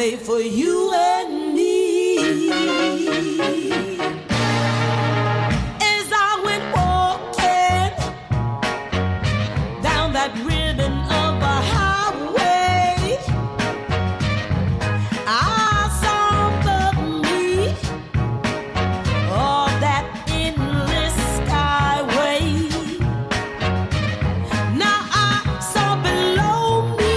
made for you and me. As I went walking down that ribbon of a highway, I saw above me all that endless skyway. Now I saw below me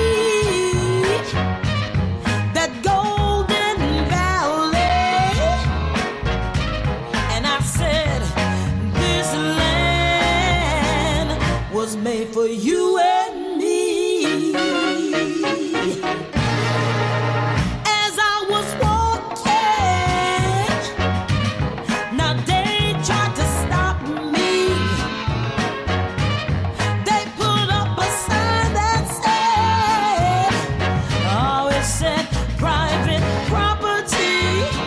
that golden valley, and I said, this land was made for you and me. As I was walking, now they tried to stop me. They put up a sign that said, oh, it said private property.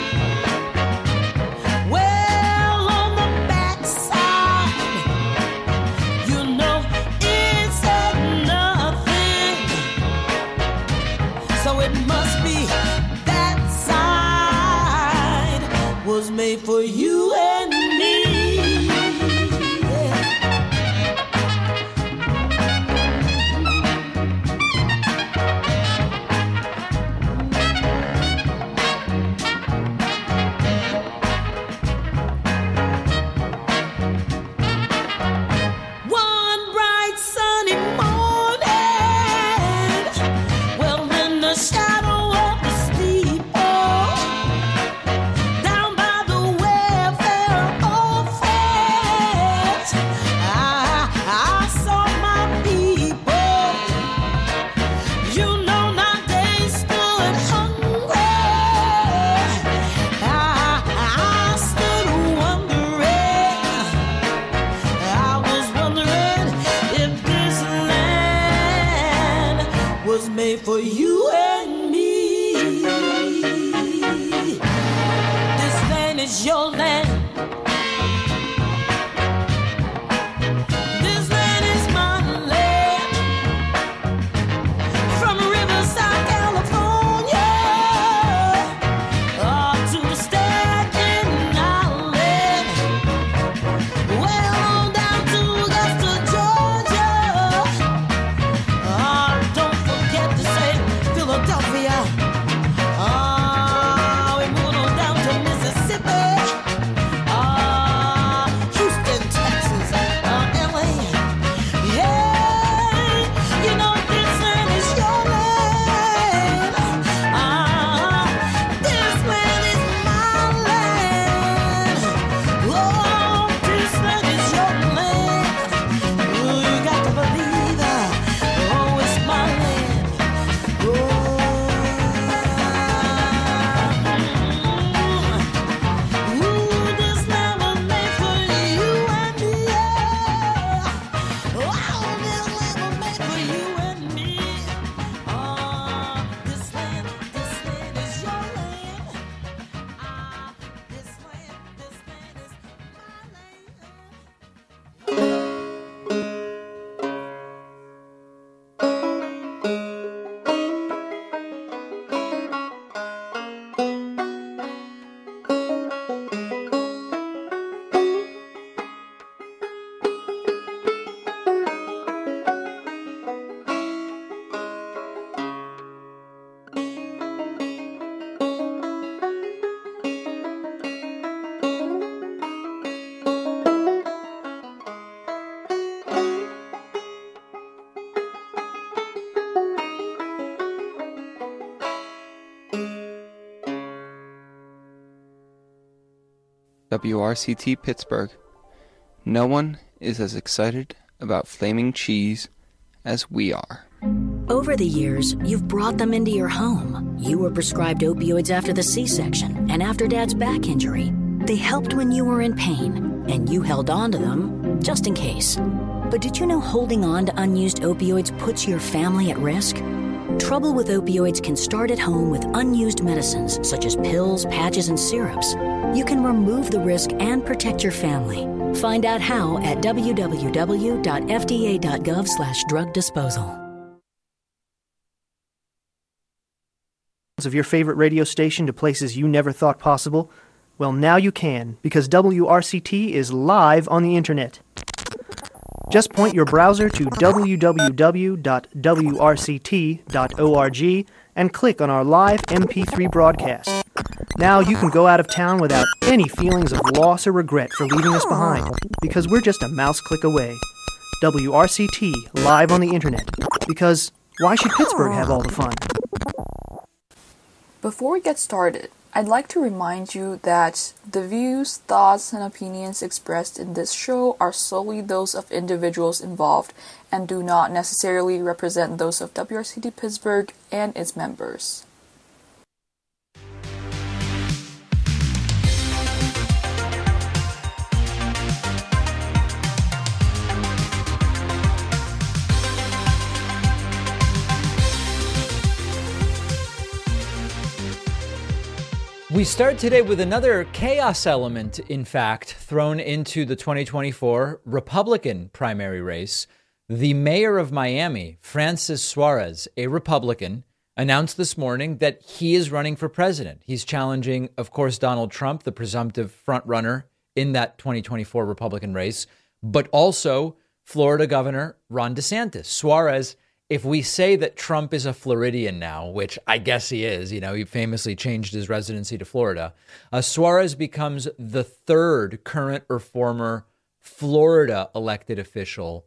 Well, on the backside, you know, it said nothing. So it must be that side was made for you and me. Yeah. One bright sunny morning, well, in the shadow of the steeple, down by the welfare office, I saw my people. You know, now they stood hungry. I stood wondering. I was wondering if this land was made for you and me. This land is your land. This land is my land. From Riverside, California, to the Staten Island. Well, on down to Augusta, Georgia. Don't forget to say Philadelphia. We're moving on down to Mississippi. Houston, Texas, LA. Yeah, you know this land is your land. This land is my land. Oh, this land is your land. Oh, you got to believe. Oh, it's my land. Oh, this land was made for you and me. Oh, this land was made for you and me. This land is your land. This land is my land. WRCT Pittsburgh. No one is as excited about flaming cheese as we are. Over the years, you've brought them into your home. You were prescribed opioids after the C-section and after Dad's back injury. They helped when you were in pain, and you held on to them just in case. But did you know holding on to unused opioids puts your family at risk? Trouble with opioids can start at home with unused medicines such as pills, patches, and syrups. You can remove the risk and protect your family. Find out how at www.fda.gov/drug disposal. of your favorite radio station to places you never thought possible? Well, now you can, because WRCT is live on the internet. Just point your browser to www.wrct.org and click on our live MP3 broadcast. Now you can go out of town without any feelings of loss or regret for leaving us behind, because we're just a mouse click away. WRCT, live on the internet, because why should Pittsburgh have all the fun? Before we get started, I'd like to remind you that the views, thoughts, and opinions expressed in this show are solely those of individuals involved and do not necessarily represent those of WRCT Pittsburgh and its members. We start today with another chaos element, in fact, thrown into the 2024 Republican primary race. The mayor of Miami, Francis Suarez, a Republican, announced this morning that he is running for president. He's challenging, of course, Donald Trump, the presumptive frontrunner in that 2024 Republican race, but also Florida Governor Ron DeSantis. Suarez, if we say that Trump is a Floridian now, which I guess he is, he famously changed his residency to Florida, Suarez becomes the third current or former Floridian elected official,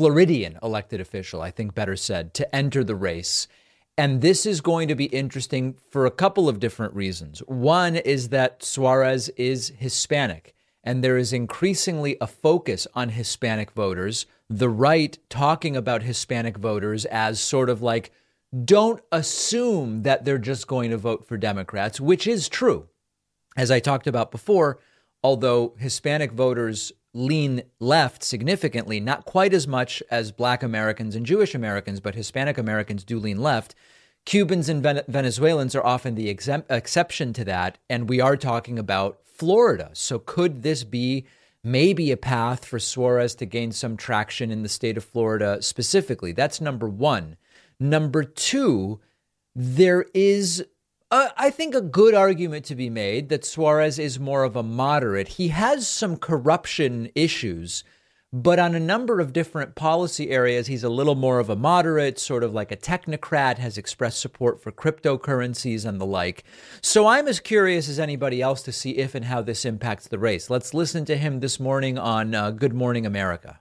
I think better said, to enter the race. And this is going to be interesting for a couple of different reasons. One is that Suarez is Hispanic, and there is increasingly a focus on Hispanic voters, the right talking about Hispanic voters as sort of like, don't assume that they're just going to vote for Democrats, which is true. As I talked about before, although Hispanic voters lean left significantly, not quite as much as Black Americans and Jewish Americans, but Hispanic Americans do lean left. Cubans and Venezuelans are often the exception to that, and we are talking about Florida. So could this be maybe a path for Suarez to gain some traction in the state of Florida specifically? That's number one. Number two, there is, I think, a good argument to be made that Suarez is more of a moderate. He has some corruption issues, but on a number of different policy areas, he's a little more of a moderate, sort of like a technocrat, has expressed support for cryptocurrencies and the like. So I'm as curious as anybody else to see if and how this impacts the race. Let's listen to him this morning on Good Morning America.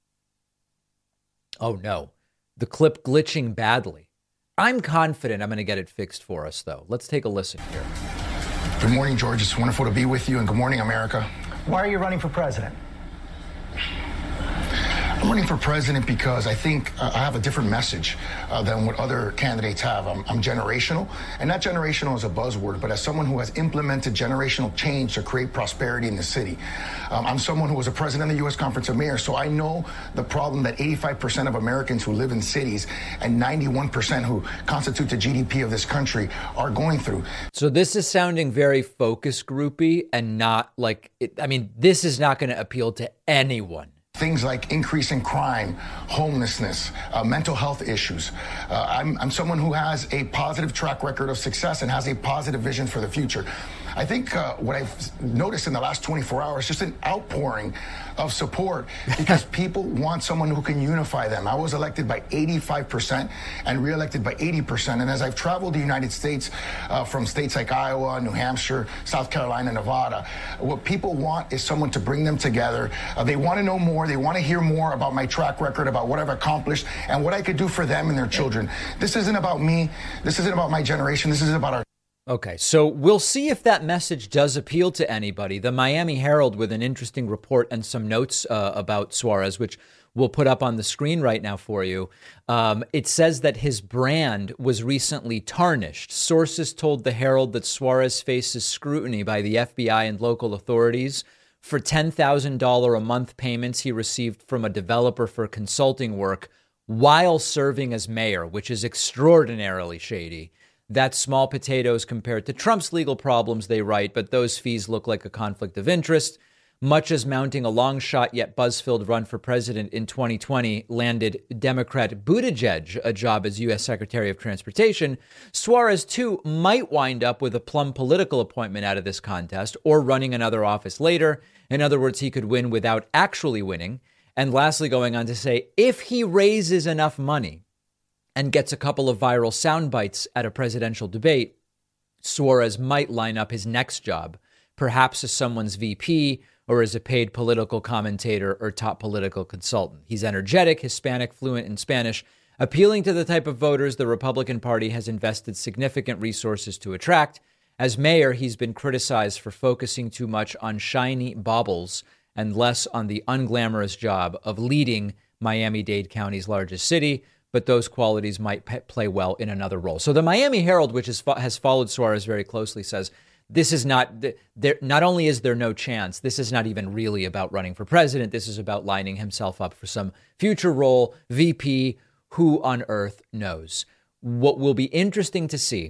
Oh, no. The clip glitching badly. I'm confident I'm going to get it fixed for us, though. Let's take a listen here. Good morning, George. It's wonderful to be with you, and good morning, America. Why are you running for president? I'm running for president because I think I have a different message than what other candidates have. I'm generational, and not generational as a buzzword, but as someone who has implemented generational change to create prosperity in the city. I'm someone who was a president of the U.S. Conference of Mayors, so I know the problem that 85% of Americans who live in cities and 91% who constitute the GDP of this country are going through. So this is sounding very focus groupy and not like, this is not going to appeal to anyone. Things like increasing crime, homelessness, mental health issues. I'm someone who has a positive track record of success and has a positive vision for the future. I think what I've noticed in the last 24 hours, just an outpouring of support because people want someone who can unify them. I was elected by 85% and reelected by 80%. And as I've traveled the United States from states like Iowa, New Hampshire, South Carolina, Nevada, what people want is someone to bring them together. They want to know more. They want to hear more about my track record, about what I've accomplished and what I could do for them and their children. This isn't about me. This isn't about my generation. This is about our. Okay, so we'll see if that message does appeal to anybody. The Miami Herald with an interesting report and some notes about Suarez, which we'll put up on the screen right now for you. It says that his brand was recently tarnished. Sources told the Herald that Suarez faces scrutiny by the FBI and local authorities for $10,000 a month payments he received from a developer for consulting work while serving as mayor, which is extraordinarily shady. That's small potatoes compared to Trump's legal problems, they write, but those fees look like a conflict of interest. much as mounting a long shot yet buzz-filled run for president in 2020 landed Democrat Buttigieg a job as U.S. Secretary of Transportation, Suarez, too, might wind up with a plum political appointment out of this contest or running another office later. In other words, he could win without actually winning. And lastly, going on to say, if he raises enough money and gets a couple of viral sound bites at a presidential debate, Suarez might line up his next job, perhaps as someone's VP or as a paid political commentator or top political consultant. He's energetic, Hispanic, fluent in Spanish, appealing to the type of voters the Republican Party has invested significant resources to attract. As mayor, he's been criticized for focusing too much on shiny baubles and less on the unglamorous job of leading Miami-Dade County's largest city, but those qualities might play well in another role. So the Miami Herald, which has followed Suarez very closely, says this is not only is there no chance, this is not even really about running for president. This is about lining himself up for some future role, VP, who on earth knows. What will be interesting to see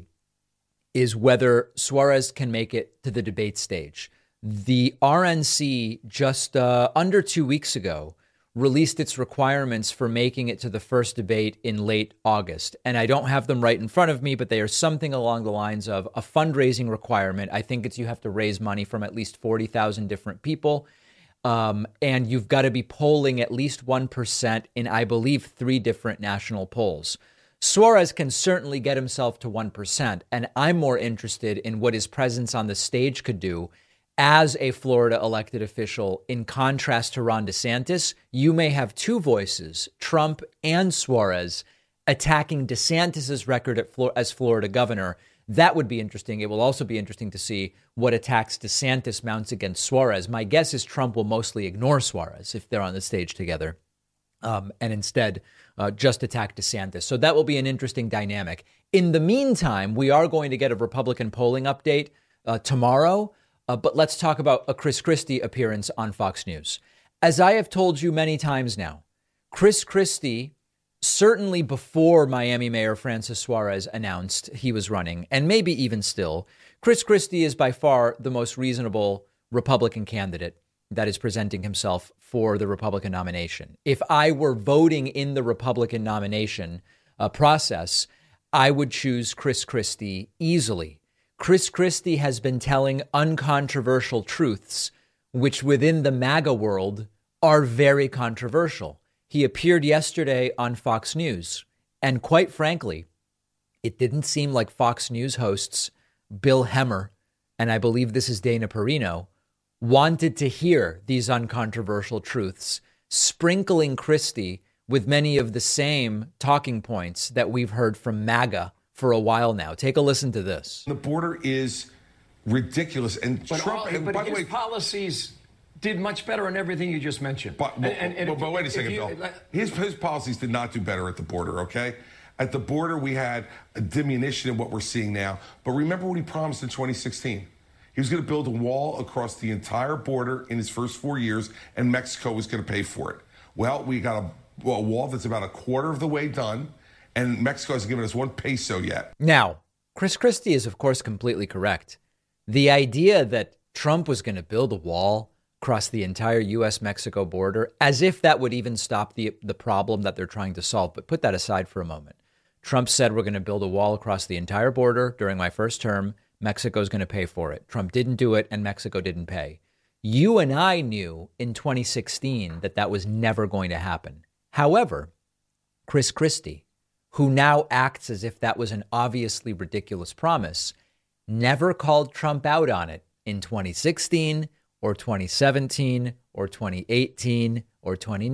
is whether Suarez can make it to the debate stage. The RNC just under 2 weeks ago released its requirements for making it to the first debate in late August. And I don't have them right in front of me, but they are something along the lines of a fundraising requirement. I think it's you have to raise money from at least 40,000 different people. And you've got to be polling at least 1% in, I believe, 3 different national polls. Suarez can certainly get himself to 1%. And I'm more interested in what his presence on the stage could do as a Florida elected official. In contrast to Ron DeSantis, you may have 2 voices, Trump and Suarez, attacking DeSantis's record as Florida governor. That would be interesting. It will also be interesting to see what attacks DeSantis mounts against Suarez. My guess is Trump will mostly ignore Suarez if they're on the stage together, and instead just attack DeSantis. So that will be an interesting dynamic. In the meantime, we are going to get a Republican polling update tomorrow. But let's talk about a Chris Christie appearance on Fox News. As I have told you many times now, Chris Christie, certainly before Miami Mayor Francis Suarez announced he was running, and maybe even still, Chris Christie is by far the most reasonable Republican candidate that is presenting himself for the Republican nomination. If I were voting in the Republican nomination process, I would choose Chris Christie easily. Chris Christie has been telling uncontroversial truths, which within the MAGA world are very controversial. He appeared yesterday on Fox News, and quite frankly, it didn't seem like Fox News hosts Bill Hemmer, and I believe this is Dana Perino, wanted to hear these uncontroversial truths, sprinkling Christie with many of the same talking points that we've heard from MAGA for a while now. Take a listen to this. The border is ridiculous. And but Trump, but by the his way, policies did much better on everything you just mentioned. But wait a second, Bill. His policies did not do better at the border, okay? At the border, we had a diminution in what we're seeing now. But remember what he promised in 2016. He was going to build a wall across the entire border in his first 4 years, and Mexico was going to pay for it. Well, we got a wall that's about a quarter of the way done, and Mexico hasn't given us 1 peso yet. Now, Chris Christie is, of course, completely correct. The idea that Trump was going to build a wall across the entire U.S.-Mexico border, as if that would even stop the problem that they're trying to solve. But put that aside for a moment. Trump said we're going to build a wall across the entire border during my first term. Mexico's going to pay for it. Trump didn't do it, and Mexico didn't pay. You and I knew in 2016 that that was never going to happen. However, Chris Christie, who now acts as if that was an obviously ridiculous promise, never called Trump out on it in 2016 or 2017 or 2018 or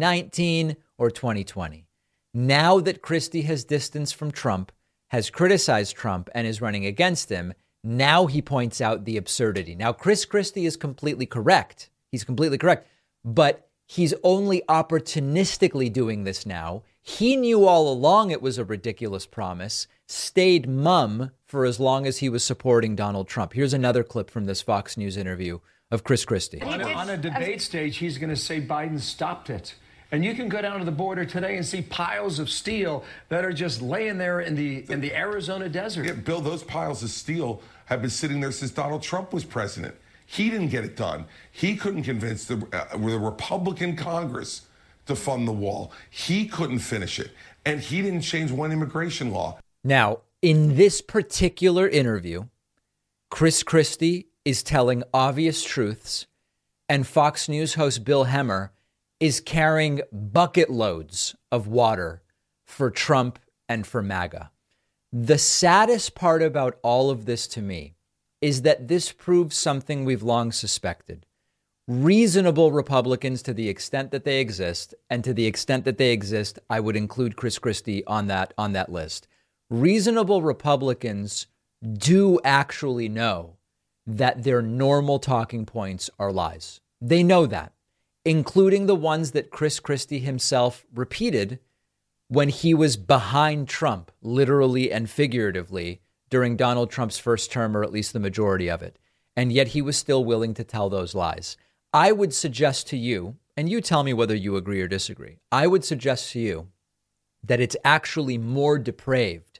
2019 or 2020. Now that Christie has distanced from Trump, has criticized Trump and is running against him, now he points out the absurdity. Now, Chris Christie is completely correct. He's completely correct. But he's only opportunistically doing this now. He knew all along it was a ridiculous promise, stayed mum for as long as he was supporting Donald Trump. Here's another clip from this Fox News interview of Chris Christie. On a debate stage, he's going to say Biden stopped it. And you can go down to the border today and see piles of steel that are just laying there in the Arizona desert. Yeah, Bill, those piles of steel have been sitting there since Donald Trump was president. He didn't get it done. He couldn't convince the Republican Congress to fund the wall. He couldn't finish it. And he didn't change one immigration law. Now, in this particular interview, Chris Christie is telling obvious truths, and Fox News host Bill Hemmer is carrying bucket loads of water for Trump and for MAGA. The saddest part about all of this to me is that this proves something we've long suspected. Reasonable Republicans, to the extent that they exist, and to the extent that they exist, I would include Chris Christie on that list. Reasonable Republicans do actually know that their normal talking points are lies. They know that, including the ones that Chris Christie himself repeated when he was behind Trump, literally and figuratively, during Donald Trump's first term, or at least the majority of it. And yet he was still willing to tell those lies. I would suggest to you, and you tell me whether you agree or disagree, I would suggest to you that it's actually more depraved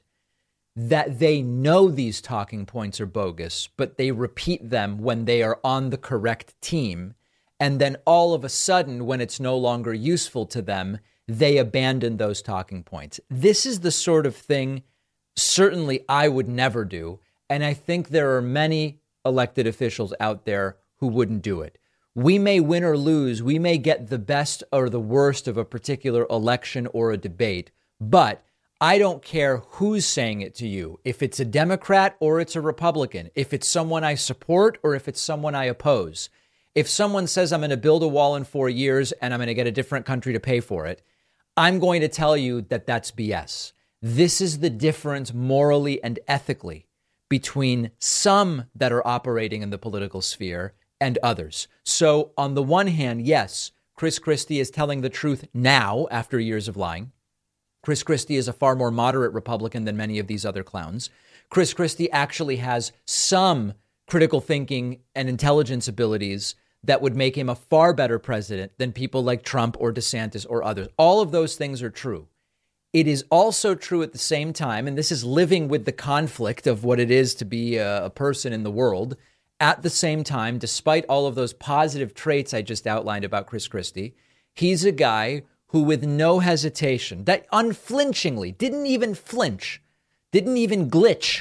that they know these talking points are bogus, but they repeat them when they are on the correct team. And then all of a sudden, when it's no longer useful to them, they abandon those talking points. This is the sort of thing certainly I would never do. And I think there are many elected officials out there who wouldn't do it. We may win or lose. We may get the best or the worst of a particular election or a debate, but I don't care who's saying it to you. If it's a Democrat or it's a Republican, if it's someone I support or if it's someone I oppose. If someone says I'm going to build a wall in 4 years and I'm going to get a different country to pay for it, I'm going to tell you that that's BS. This is the difference morally and ethically between some that are operating in the political sphere and others. So on the one hand, yes, Chris Christie is telling the truth now after years of lying. Chris Christie is a far more moderate Republican than many of these other clowns. Chris Christie actually has some critical thinking and intelligence abilities that would make him a far better president than people like Trump or DeSantis or others. All of those things are true. It is also true at the same time, and this is living with the conflict of what it is to be a person in the world. At the same time, despite all of those positive traits I just outlined about Chris Christie, he's a guy who with no hesitation, that unflinchingly, didn't even flinch, didn't even glitch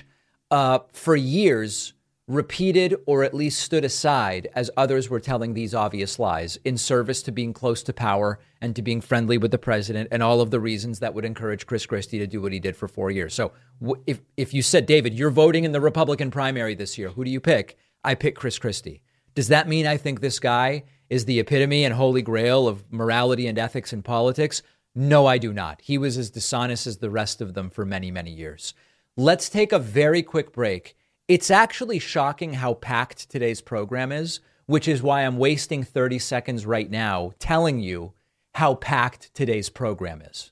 for years, repeated or at least stood aside as others were telling these obvious lies in service to being close to power and to being friendly with the president and all of the reasons that would encourage Chris Christie to do what he did for 4 years. So if you said, David, you're voting in the Republican primary this year, who do you pick? I pick Chris Christie. Does that mean I think this guy is the epitome and holy grail of morality and ethics in politics? No, I do not. He was as dishonest as the rest of them for many, many years. Let's take a very quick break. It's actually shocking how packed today's program is, which is why I'm wasting 30 seconds right now telling you how packed today's program is.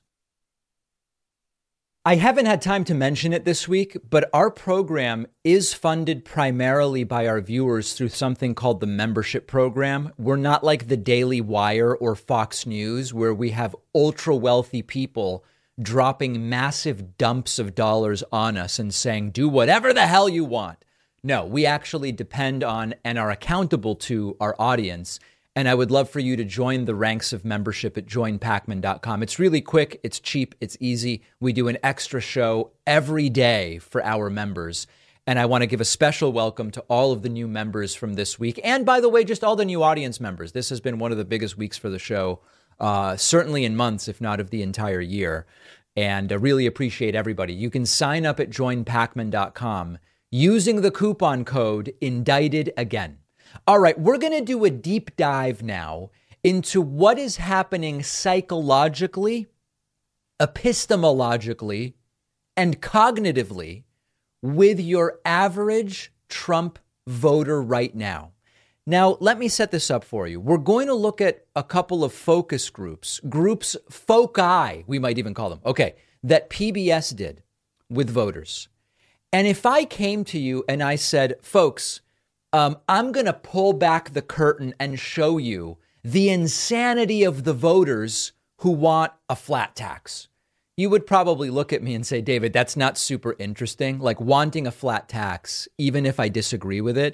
I haven't had time to mention it this week, but our program is funded primarily by our viewers through something called the membership program. We're not like the Daily Wire or Fox News, where we have ultra wealthy people dropping massive dumps of dollars on us and saying, do whatever the hell you want. No, we actually depend on and are accountable to our audience. And I would love for you to join the ranks of membership at joinpacman.com. It's really quick. It's cheap. It's easy. We do an extra show every day for our members. And I want to give a special welcome to all of the new members from this week. And by the way, just all the new audience members. This has been one of the biggest weeks for the show, certainly in months, if not of the entire year. And I really appreciate everybody. You can sign up at joinpacman.com using the coupon code INDICTEDAGAIN. All right, we're going to do a deep dive now into what is happening psychologically, epistemologically, and cognitively with your average Trump voter right now. Now, let me set this up for you. We're going to look at a couple of focus groups, foci, we might even call them, that PBS did with voters. And if I came to you and I said, folks, I'm going to pull back the curtain and show you the insanity of the voters who want a flat tax, you would probably look at me and say, David, that's not super interesting. Like wanting a flat tax, even if I disagree with it,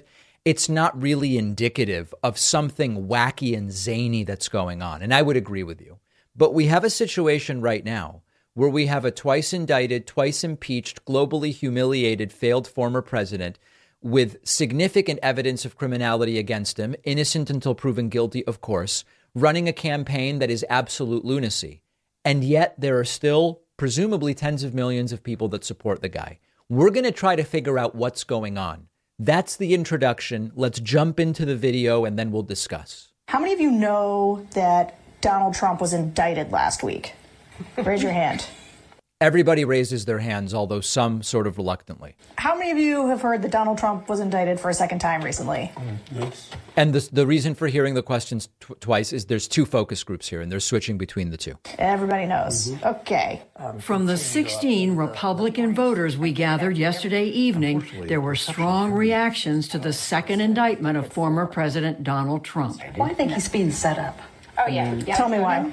it's not really indicative of something wacky and zany that's going on. And I would agree with you. But we have a situation right now where we have a twice indicted, twice impeached, globally humiliated, failed former president with significant evidence of criminality against him, innocent until proven guilty, of course, running a campaign that is absolute lunacy. And yet there are still presumably tens of millions of people that support the guy. We're going to try to figure out what's going on. That's the introduction. Let's jump into the video and then we'll discuss. How many of you know that Donald Trump was indicted last week? Raise your hand. Everybody raises their hands, although some sort of reluctantly. How many of you have heard that Donald Trump was indicted for a second time recently? Yes. And the reason for hearing the questions twice is there's two focus groups here, and they're switching between the two. Everybody knows. Okay. From the 16 Republican voters we gathered yesterday evening, there were strong reactions to the second indictment of former President Donald Trump. Well, I think he's being set up. Oh, yeah. Tell me why.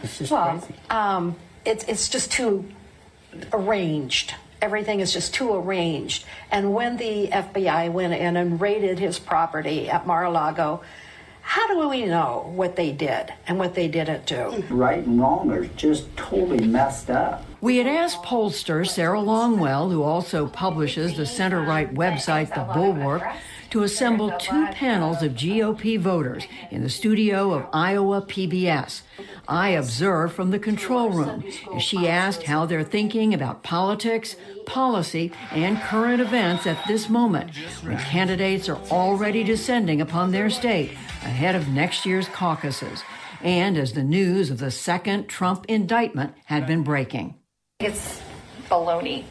Well, it's just too arranged. Everything is just too arranged. And when the FBI went in and raided his property at Mar-a-Lago, how do we know what they did and what they didn't do? Right and wrong are just totally messed up. We had asked pollster Sarah Longwell, who also publishes the center-right website The Bulwark, to assemble two panels of GOP voters in the studio of Iowa PBS. I observed from the control room as she asked how they're thinking about politics, policy, and current events at this moment, when candidates are already descending upon their state ahead of next year's caucuses, and as the news of the second Trump indictment had been breaking. It's baloney.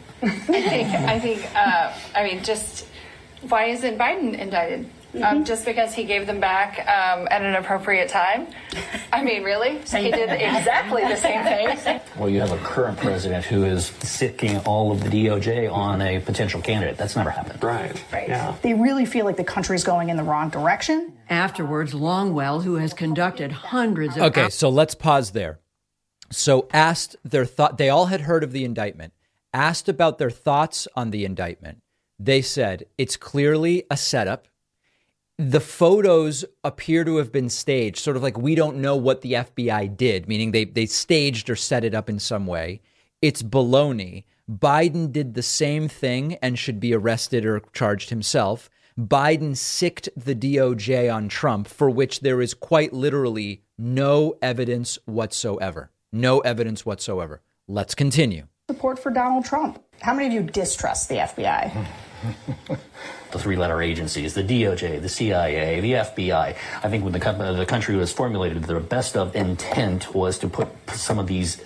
I think, just why isn't Biden indicted? Just because he gave them back at an appropriate time? I mean, really? He did exactly the same thing. Well, you have a current president who is sicking all of the DOJ on a potential candidate. That's never happened. Right. Yeah. They really feel like the country's going in the wrong direction. Afterwards, Longwell, who has conducted hundreds of... Okay, so let's pause there. So asked their thought, they all had heard of the indictment, asked about their thoughts on the indictment. They said, it's clearly a setup. The photos appear to have been staged, sort of like we don't know what the FBI did, meaning they staged or set it up in some way. It's baloney. Biden did the same thing and should be arrested or charged himself. Biden sicked the DOJ on Trump, for which there is quite literally no evidence whatsoever. No evidence whatsoever. Let's continue. Support for Donald Trump. How many of you distrust the FBI? The three-letter agencies, the DOJ, the CIA, the FBI. I think when the country was formulated, the best of intent was to put some of these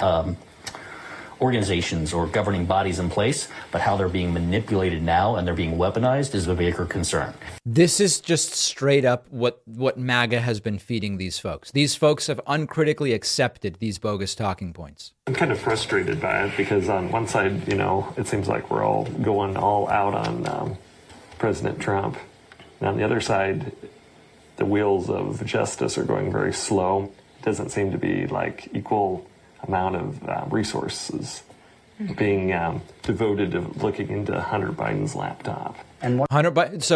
organizations or governing bodies in place, but how they're being manipulated now and they're being weaponized is a bigger concern. This is just straight up what MAGA has been feeding these folks. These folks have uncritically accepted these bogus talking points. I'm kind of frustrated by it because on one side, it seems like we're all going all out on President Trump. And on the other side, the wheels of justice are going very slow. It doesn't seem to be like equal amount of resources being devoted to looking into Hunter Biden's laptop. And Hunter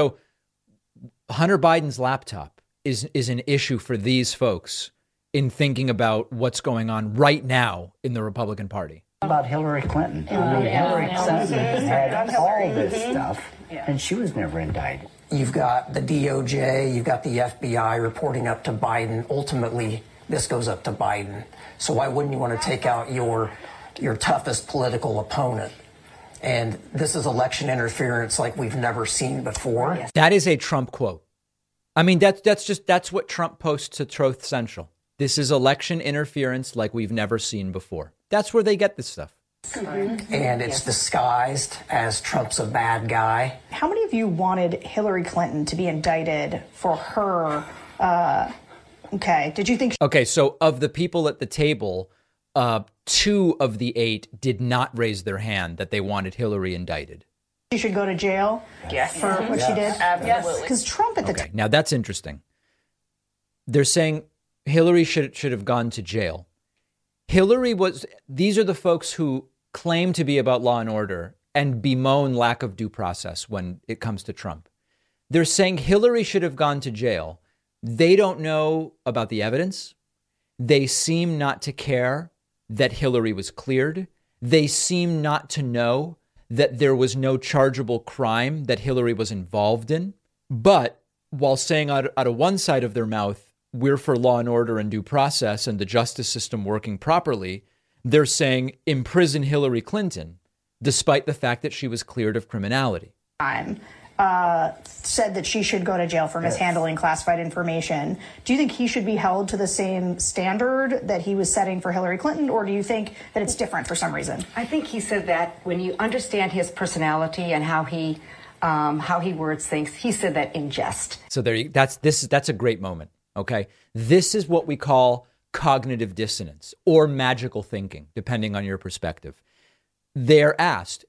Biden's laptop is an issue for these folks in thinking about what's going on right now in the Republican Party. About Hillary Clinton. Hillary Clinton had all this stuff, and she was never indicted. You've got the DOJ, you've got the FBI reporting up to Biden. Ultimately, this goes up to Biden. So why wouldn't you want to take out your toughest political opponent? And this is election interference like we've never seen before. That is a Trump quote. I mean, that's what Trump posts to Truth Central. This is election interference like we've never seen before. That's where they get this stuff. And it's disguised as Trump's a bad guy. How many of you wanted Hillary Clinton to be indicted for her? Okay. Did you think? Okay. So of the people at the table, 2 of the 8 did not raise their hand that they wanted Hillary indicted. She should go to jail for what she did? Absolutely. Because Trump at the time. Now that's interesting. They're saying Hillary should have gone to jail. These are the folks who claim to be about law and order and bemoan lack of due process when it comes to Trump. They're saying Hillary should have gone to jail. They don't know about the evidence. They seem not to care that Hillary was cleared. They seem not to know that there was no chargeable crime that Hillary was involved in. But while saying out of one side of their mouth, we're for law and order and due process and the justice system working properly, they're saying imprison Hillary Clinton, despite the fact that she was cleared of criminality. Said that she should go to jail for mishandling classified information. Do you think he should be held to the same standard that he was setting for Hillary Clinton, or do you think that it's different for some reason? I think he said that when you understand his personality and how he words things, he said that in jest. So that's a great moment. Okay, this is what we call cognitive dissonance or magical thinking, depending on your perspective. They're asked,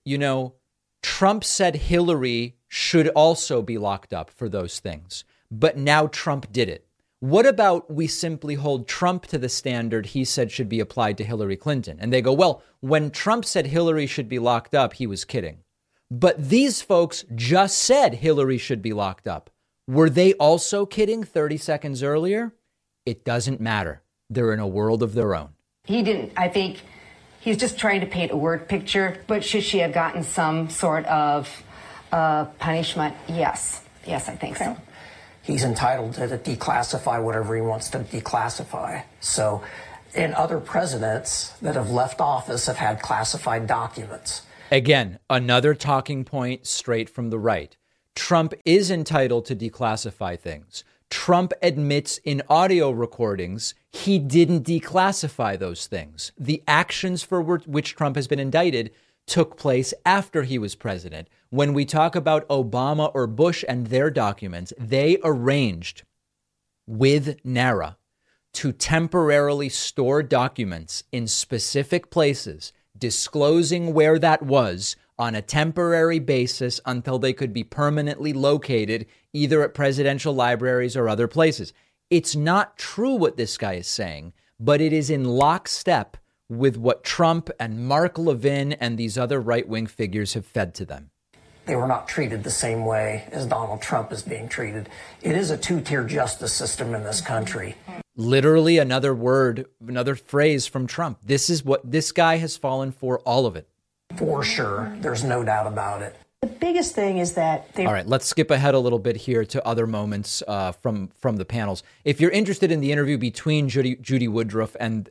Trump said Hillary should also be locked up for those things, but now Trump did it. What about we simply hold Trump to the standard he said should be applied to Hillary Clinton? And they go, well, when Trump said Hillary should be locked up, he was kidding. But these folks just said Hillary should be locked up. Were they also kidding 30 seconds earlier? It doesn't matter. They're in a world of their own. He didn't. I think he's just trying to paint a word picture. But should she have gotten some sort of punishment? Yes. Yes, I think so. He's entitled to declassify whatever he wants to declassify. So, and other presidents that have left office have had classified documents. Again, another talking point straight from the right. Trump is entitled to declassify things. Trump admits in audio recordings he didn't declassify those things. The actions for which Trump has been indicted took place after he was president. When we talk about Obama or Bush and their documents, they arranged with NARA to temporarily store documents in specific places, disclosing where that was on a temporary basis until they could be permanently located either at presidential libraries or other places. It's not true what this guy is saying, but it is in lockstep with what Trump and Mark Levin and these other right-wing figures have fed to them. They were not treated the same way as Donald Trump is being treated. It is a two-tier justice system in this country. Literally another word, another phrase from Trump. This is what this guy has fallen for, all of it. For sure. There's no doubt about it. The biggest thing is that All right, let's skip ahead a little bit here to other moments from the panels. If you're interested in the interview between Judy Woodruff and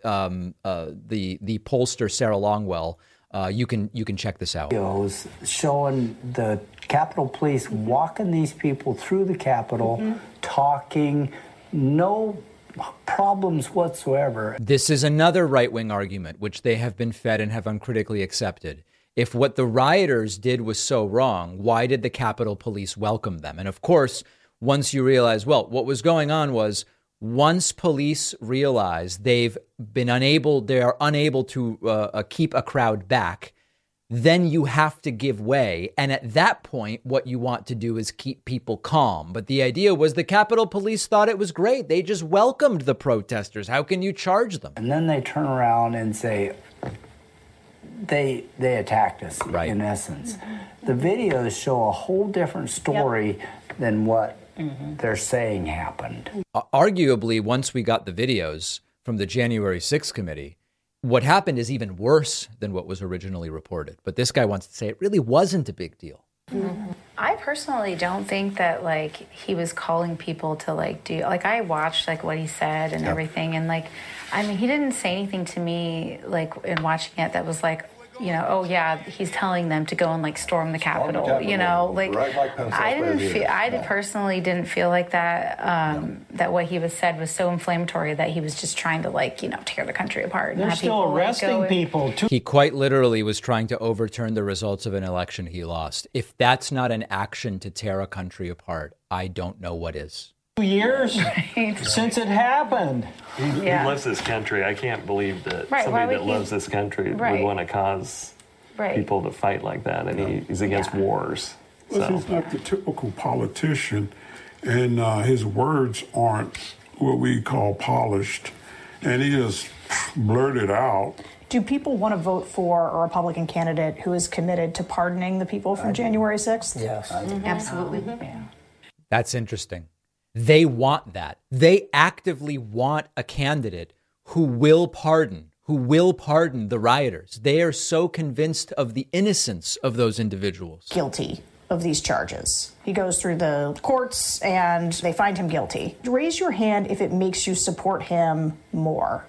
the pollster Sarah Longwell, you can check this out. Videos showing the Capitol Police walking these people through the Capitol, talking, no problems whatsoever. This is another right-wing argument, which they have been fed and have uncritically accepted. If what the rioters did was so wrong, why did the Capitol Police welcome them? And of course, once you realize, well, what was going on was once police realize they are unable to keep a crowd back, then you have to give way. And at that point, what you want to do is keep people calm. But the idea was the Capitol Police thought it was great. They just welcomed the protesters. How can you charge them? And then they turn around and say, they attacked us, right, in essence. The videos show a whole different story than what they're saying happened. Arguably, once we got the videos from the January 6th committee, what happened is even worse than what was originally reported. But this guy wants to say it really wasn't a big deal. I personally don't think that he was calling people to do I watched what he said and everything, and he didn't say anything to me in watching it that was oh yeah, he's telling them to go and storm the Capitol. I personally didn't feel like that. That what he was said was so inflammatory that he was just trying to tear the country apart. They're still arresting people too. He quite literally was trying to overturn the results of an election he lost. If that's not an action to tear a country apart, I don't know what is. 2 years since it happened. He loves this country. I can't believe that somebody that loves this country would want to cause people to fight like that. And he's against wars. Well, he's not the typical politician, and his words aren't what we call polished. And he just blurted out. Do people want to vote for a Republican candidate who is committed to pardoning the people from January 6th? Yes. Absolutely. That's interesting. They want that. They actively want a candidate who will pardon the rioters. They are so convinced of the innocence of those individuals. Guilty of these charges. He goes through the courts and they find him guilty. Raise your hand if it makes you support him more.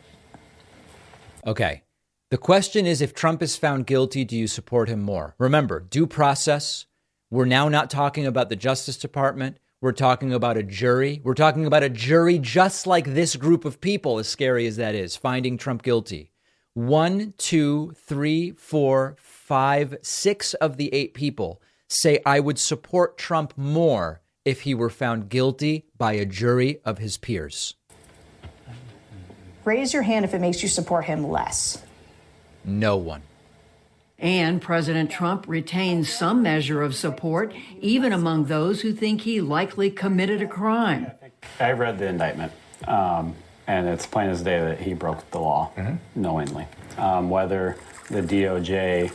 Okay. The question is, if Trump is found guilty, do you support him more? Remember, due process. We're now not talking about the Justice Department. We're talking about a jury. We're talking about a jury just like this group of people, as scary as that is, finding Trump guilty. 1, 2, 3, 4, 5, 6 of the 8 people say I would support Trump more if he were found guilty by a jury of his peers. Raise your hand if it makes you support him less. No one. And President Trump retains some measure of support, even among those who think he likely committed a crime. I read the indictment, and it's plain as day that he broke the law knowingly. Whether the DOJ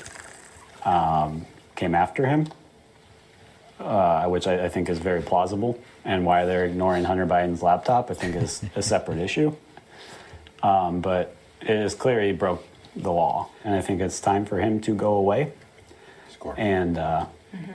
came after him, which I think is very plausible, and why they're ignoring Hunter Biden's laptop, I think is a separate issue. But it is clear he broke the law, and I think it's time for him to go away. And I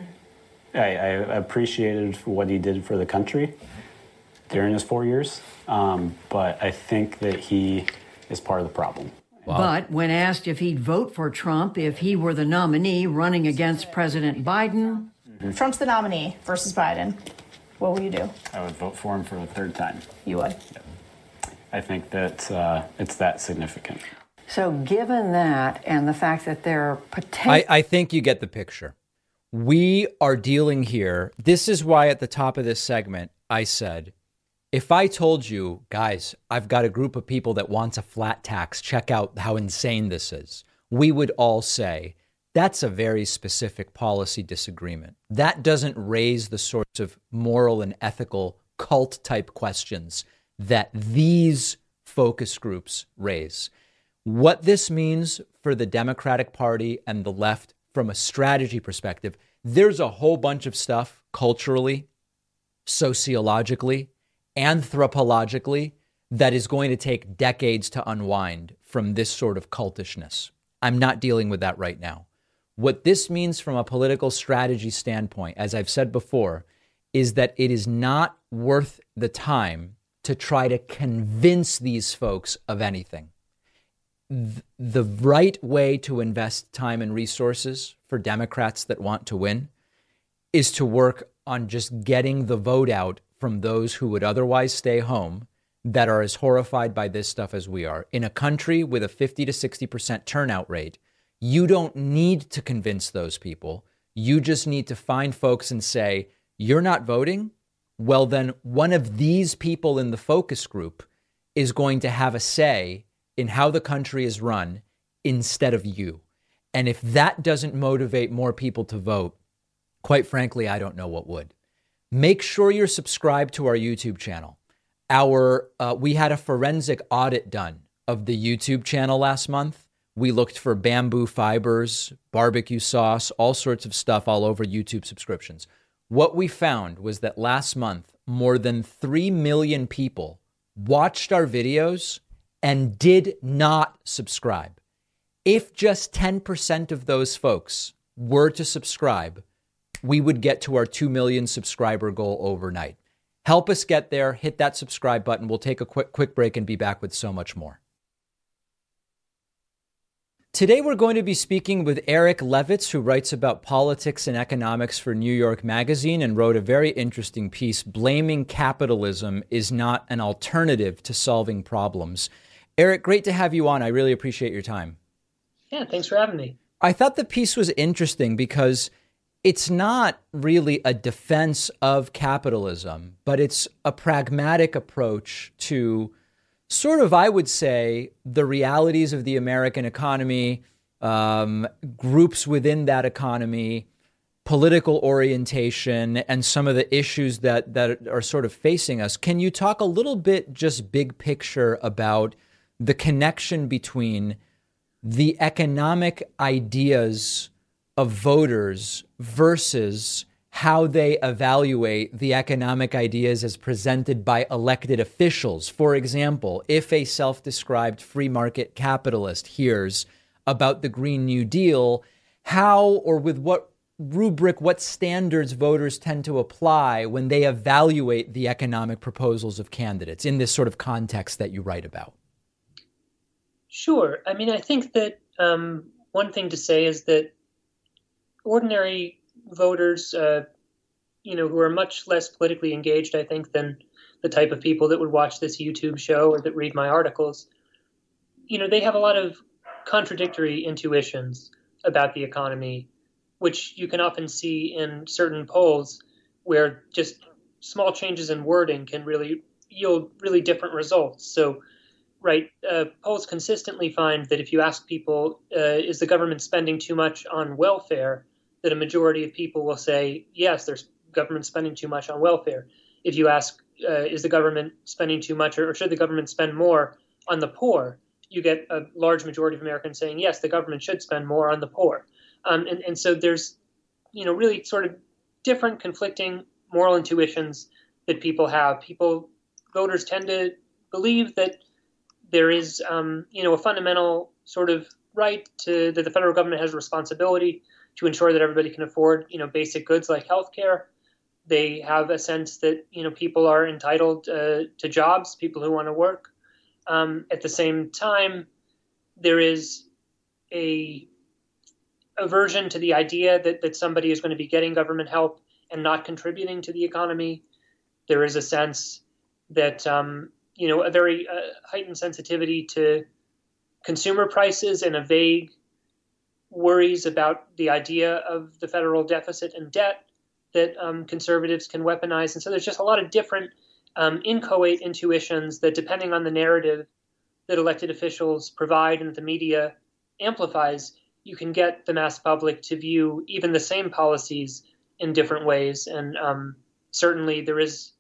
appreciated what he did for the country during his 4 years, but I think that he is part of the problem. Wow. But when asked if he'd vote for Trump if he were the nominee running against President Biden... Trump's the nominee versus Biden. What will you do? I would vote for him for the third time. You would? Yeah. I think that it's that significant. So given that and the fact that they're potential... I think you get the picture. We are dealing here. This is why at the top of this segment, I said, if I told you, guys, I've got a group of people that wants a flat tax, check out how insane this is, we would all say, that's a very specific policy disagreement. That doesn't raise the sorts of moral and ethical cult type questions that these focus groups raise. What this means for the Democratic Party and the left from a strategy perspective, there's a whole bunch of stuff culturally, sociologically, anthropologically that is going to take decades to unwind from this sort of cultishness. I'm not dealing with that right now. What this means from a political strategy standpoint, as I've said before, is that it is not worth the time to try to convince these folks of anything. The right way to invest time and resources for Democrats that want to win is to work on just getting the vote out from those who would otherwise stay home that are as horrified by this stuff as we are. In a country with a 50 to 60% turnout rate, you don't need to convince those people. You just need to find folks and say, you're not voting? Well, then one of these people in the focus group is going to have a say in how the country is run instead of you. And if that doesn't motivate more people to vote, quite frankly, I don't know what would. Make sure you're subscribed to our YouTube channel. We had a forensic audit done of the YouTube channel last month. We looked for bamboo fibers, barbecue sauce, all sorts of stuff all over YouTube subscriptions. What we found was that last month, more than 3 million people watched our videos and did not subscribe. If just 10% of those folks were to subscribe, we would get to our 2 million subscriber goal overnight. Help us get there. Hit that subscribe button. We'll take a quick break and be back with so much more. Today, we're going to be speaking with Eric Levitz, who writes about politics and economics for New York Magazine and wrote a very interesting piece, Blaming Capitalism is Not an Alternative to Solving Problems. Eric, great to have you on. I really appreciate your time. Yeah, thanks for having me. I thought the piece was interesting because it's not really a defense of capitalism, but it's a pragmatic approach to sort of, I would say, the realities of the American economy, groups within that economy, political orientation, and some of the issues that are sort of facing us. Can you talk a little bit, just big picture, about the connection between the economic ideas of voters versus how they evaluate the economic ideas as presented by elected officials. For example, if a self-described free market capitalist hears about the Green New Deal, how or with what rubric, what standards voters tend to apply when they evaluate the economic proposals of candidates in this sort of context that you write about? Sure. I mean, I think that one thing to say is that ordinary voters, who are much less politically engaged, I think, than the type of people that would watch this YouTube show or that read my articles, they have a lot of contradictory intuitions about the economy, which you can often see in certain polls where just small changes in wording can really yield really different results. So, polls consistently find that if you ask people, is the government spending too much on welfare, that a majority of people will say, yes, there's government spending too much on welfare. If you ask, is the government spending too much or should the government spend more on the poor, you get a large majority of Americans saying, yes, the government should spend more on the poor. And so there's, really sort of different conflicting moral intuitions that people have. Voters tend to believe that there is, a fundamental sort of right that the federal government has a responsibility to ensure that everybody can afford, basic goods like healthcare. They have a sense that, people are entitled to jobs, people who want to work. At the same time, there is a aversion to the idea that somebody is going to be getting government help and not contributing to the economy. There is a sense that, a very heightened sensitivity to consumer prices and a vague worries about the idea of the federal deficit and debt that conservatives can weaponize. And so there's just a lot of different inchoate intuitions that, depending on the narrative that elected officials provide and that the media amplifies, you can get the mass public to view even the same policies in different ways. And certainly there is,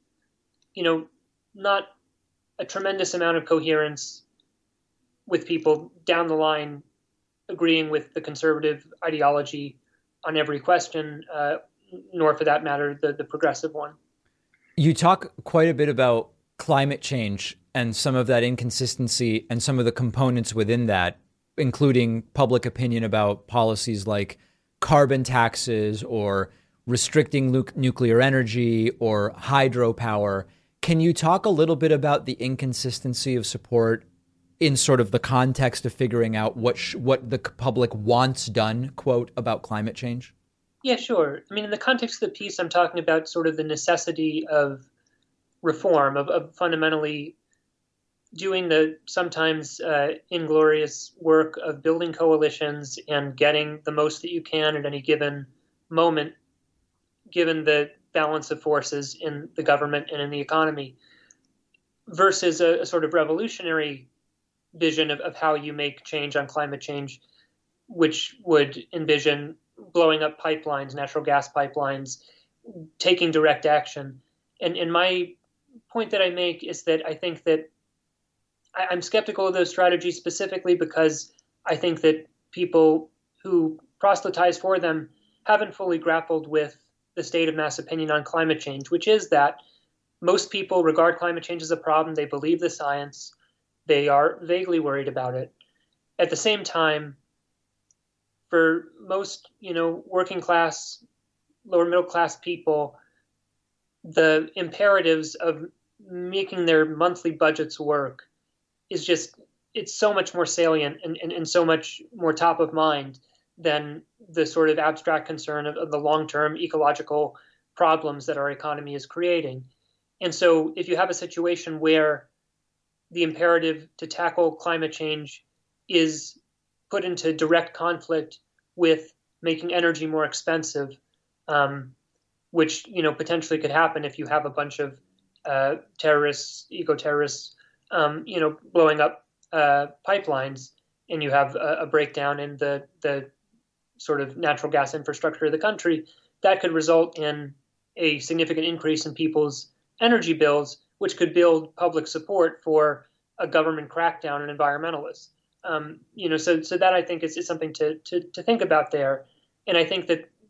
not a tremendous amount of coherence with people down the line agreeing with the conservative ideology on every question, nor for that matter, the progressive one. You talk quite a bit about climate change and some of that inconsistency and some of the components within that, including public opinion about policies like carbon taxes or restricting nuclear energy or hydropower. Can you talk a little bit about the inconsistency of support in sort of the context of figuring out what the public wants done, quote, about climate change? Yeah, sure. I mean, in the context of the piece, I'm talking about sort of the necessity of reform, of fundamentally doing the sometimes inglorious work of building coalitions and getting the most that you can at any given moment, given the balance of forces in the government and in the economy, versus a sort of revolutionary vision of how you make change on climate change, which would envision blowing up pipelines, natural gas pipelines, taking direct action. And my point that I make is that I think that I'm skeptical of those strategies specifically because I think that people who proselytize for them haven't fully grappled with the state of mass opinion on climate change, which is that most people regard climate change as a problem. They believe the science. They are vaguely worried about it. At the same time, for most, working class, lower middle class people, the imperatives of making their monthly budgets work is just, it's so much more salient and so much more top of mind than the sort of abstract concern of the long-term ecological problems that our economy is creating. And so if you have a situation where the imperative to tackle climate change is put into direct conflict with making energy more expensive, which, potentially could happen if you have a bunch of terrorists, eco-terrorists, blowing up pipelines, and you have a breakdown in the sort of natural gas infrastructure of the country, that could result in a significant increase in people's energy bills, which could build public support for a government crackdown on environmentalists. So that I think is something to think about there. And I think that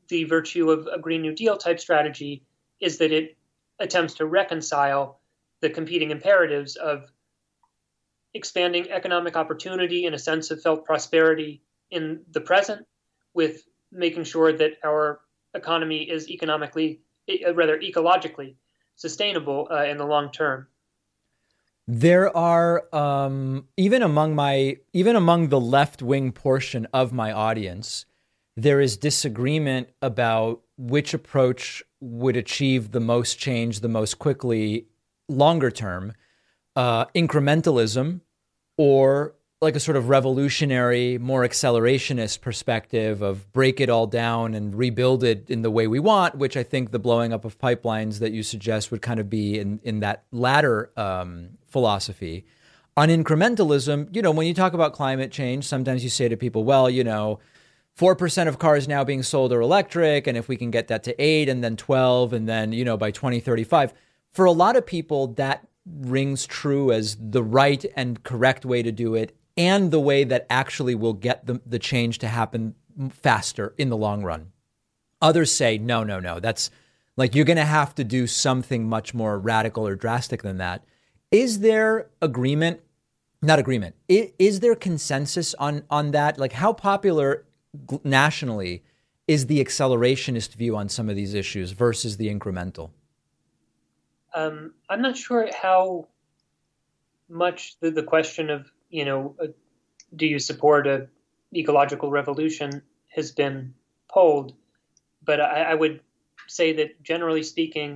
the virtue of a Green New Deal type strategy is that it attempts to reconcile the competing imperatives of expanding economic opportunity and a sense of felt prosperity in the present with making sure that our economy is ecologically sustainable in the long term. There are even among the left-wing portion of my audience, there is disagreement about which approach would achieve the most change the most quickly, longer term, incrementalism, or like a sort of revolutionary, more accelerationist perspective of break it all down and rebuild it in the way we want, which I think the blowing up of pipelines that you suggest would kind of be in that latter philosophy. On incrementalism, when you talk about climate change, sometimes you say to people, well, 4% of cars now being sold are electric, and if we can get that to 8 and then 12 and then, by 2035, for a lot of people, that rings true as the right and correct way to do it and the way that actually will get the change to happen faster in the long run. Others say, no, that's like you're going to have to do something much more radical or drastic than that. Is there agreement? Not agreement. Is there consensus on that? Like how popular nationally is the accelerationist view on some of these issues versus the incremental? I'm not sure how much the question of, do you support an ecological revolution has been polled. But I would say that generally speaking,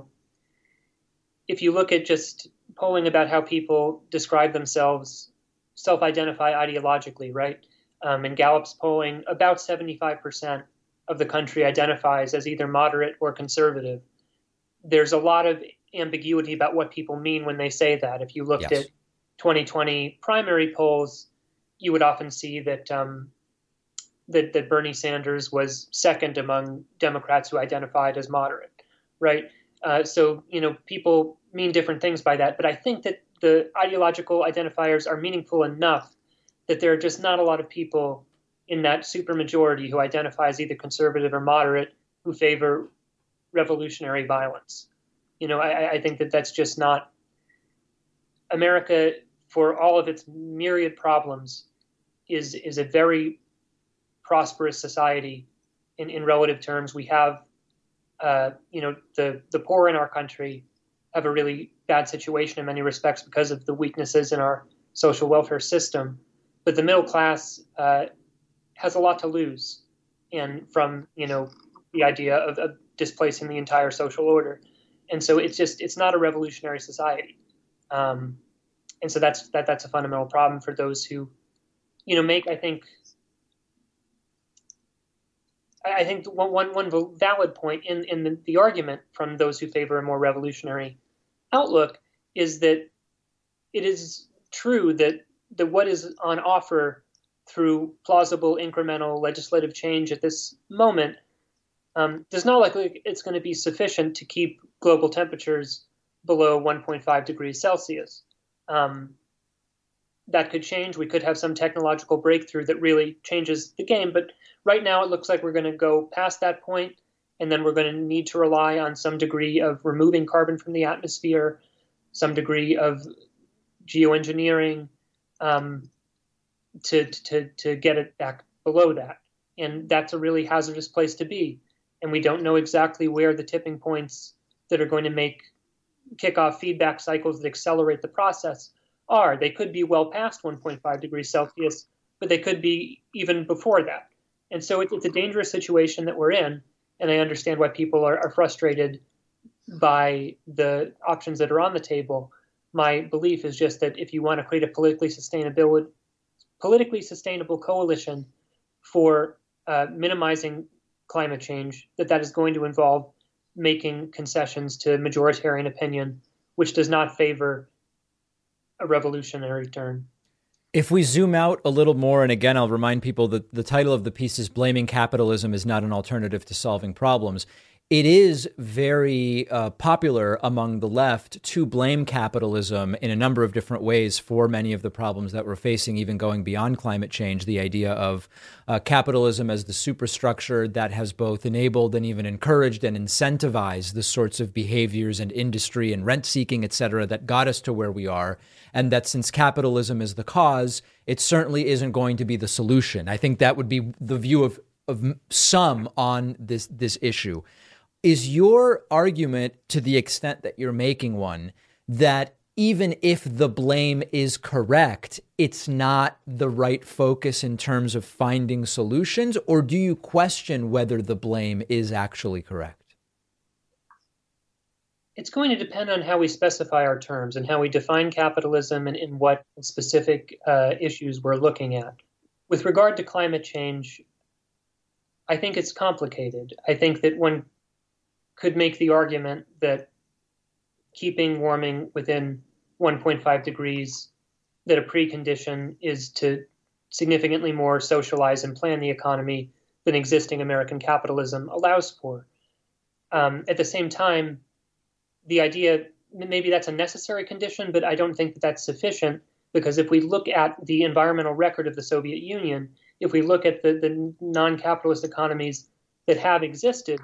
if you look at just polling about how people describe themselves, self-identify ideologically, right? In Gallup's polling, about 75% of the country identifies as either moderate or conservative. There's a lot of ambiguity about what people mean when they say that. If you looked at 2020 primary polls, you would often see that that Bernie Sanders was second among Democrats who identified as moderate, right? So people mean different things by that. But I think that the ideological identifiers are meaningful enough that there are just not a lot of people in that supermajority who identify as either conservative or moderate who favor revolutionary violence. I think that that's just not America, for all of its myriad problems, is a very prosperous society in relative terms. We have, the poor in our country have a really bad situation in many respects because of the weaknesses in our social welfare system. But the middle class has a lot to lose, and from the idea of displacing the entire social order. And so it's not a revolutionary society. And so that's a fundamental problem for those who, make, I think one valid point in the argument from those who favor a more revolutionary outlook is that it is true that what is on offer through plausible incremental legislative change at this moment does not look like it's going to be sufficient to keep global temperatures below 1.5 degrees Celsius. That could change. We could have some technological breakthrough that really changes the game. But right now it looks like we're going to go past that point, and then we're going to need to rely on some degree of removing carbon from the atmosphere, some degree of geoengineering to get it back below that. And that's a really hazardous place to be. And we don't know exactly where the tipping points that are going to kick off feedback cycles that accelerate the process are. They could be well past 1.5 degrees Celsius, but they could be even before that. And so it's a dangerous situation that we're in. And I understand why people are frustrated by the options that are on the table. My belief is just that if you want to create a politically sustainable coalition for minimizing climate change, that is going to involve making concessions to majoritarian opinion, which does not favor a revolutionary turn. If we zoom out a little more, and again, I'll remind people that the title of the piece is Blaming Capitalism is Not an Alternative to Solving Problems. it is very popular among the left to blame capitalism in a number of different ways for many of the problems that we're facing, even going beyond climate change. The idea of capitalism as the superstructure that has both enabled and even encouraged and incentivized the sorts of behaviors and industry and rent seeking, et cetera, that got us to where we are. And that since capitalism is the cause, it certainly isn't going to be the solution. I think that would be the view of some on this issue. Is your argument, to the extent that you're making one, that even if the blame is correct, it's not the right focus in terms of finding solutions? Or do you question whether the blame is actually correct? It's going to depend on how we specify our terms and how we define capitalism and in what specific issues we're looking at. With regard to climate change, I think it's complicated. I think that one could make the argument that keeping warming within 1.5 degrees, that a precondition is to significantly more socialize and plan the economy than existing American capitalism allows for. At the same time, the idea, maybe that's a necessary condition, but I don't think that that's sufficient, because if we look at the environmental record of the Soviet Union, if we look at the non-capitalist economies that have existed,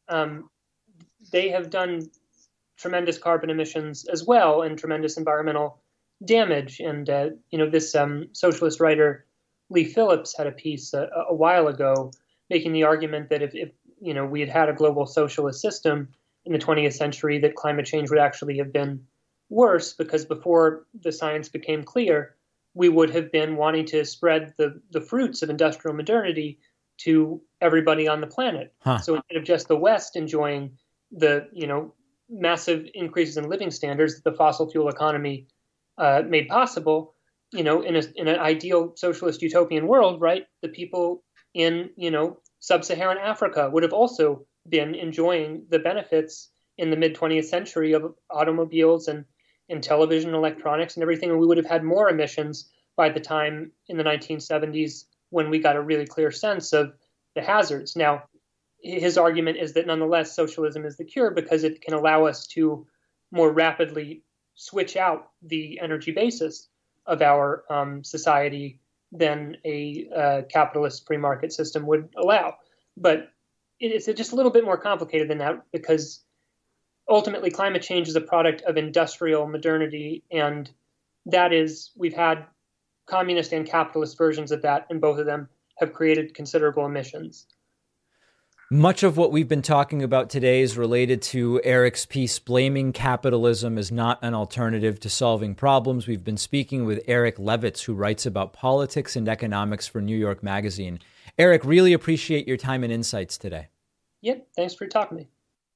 they have done tremendous carbon emissions as well and tremendous environmental damage. And, this socialist writer, Lee Phillips, had a piece a while ago making the argument that if we had a global socialist system in the 20th century, that climate change would actually have been worse, because before the science became clear, we would have been wanting to spread the fruits of industrial modernity to everybody on the planet. So instead of just the West enjoying the massive increases in living standards that the fossil fuel economy made possible, in an ideal socialist utopian world, right? The people in sub-Saharan Africa would have also been enjoying the benefits in the mid 20th century of automobiles and television, electronics, and everything, and we would have had more emissions by the time in the 1970s when we got a really clear sense of the hazards. Now, his argument is that nonetheless, socialism is the cure because it can allow us to more rapidly switch out the energy basis of our society than a capitalist free market system would allow. But it's just a little bit more complicated than that, because ultimately climate change is a product of industrial modernity, and that is, we've had communist and capitalist versions of that, and both of them have created considerable emissions. Much of what we've been talking about today is related to Eric's piece, Blaming Capitalism is Not an Alternative to Solving Problems. We've been speaking with Eric Levitz, who writes about politics and economics for New York Magazine. Eric, really appreciate your time and insights today. Yep, thanks for talking to me.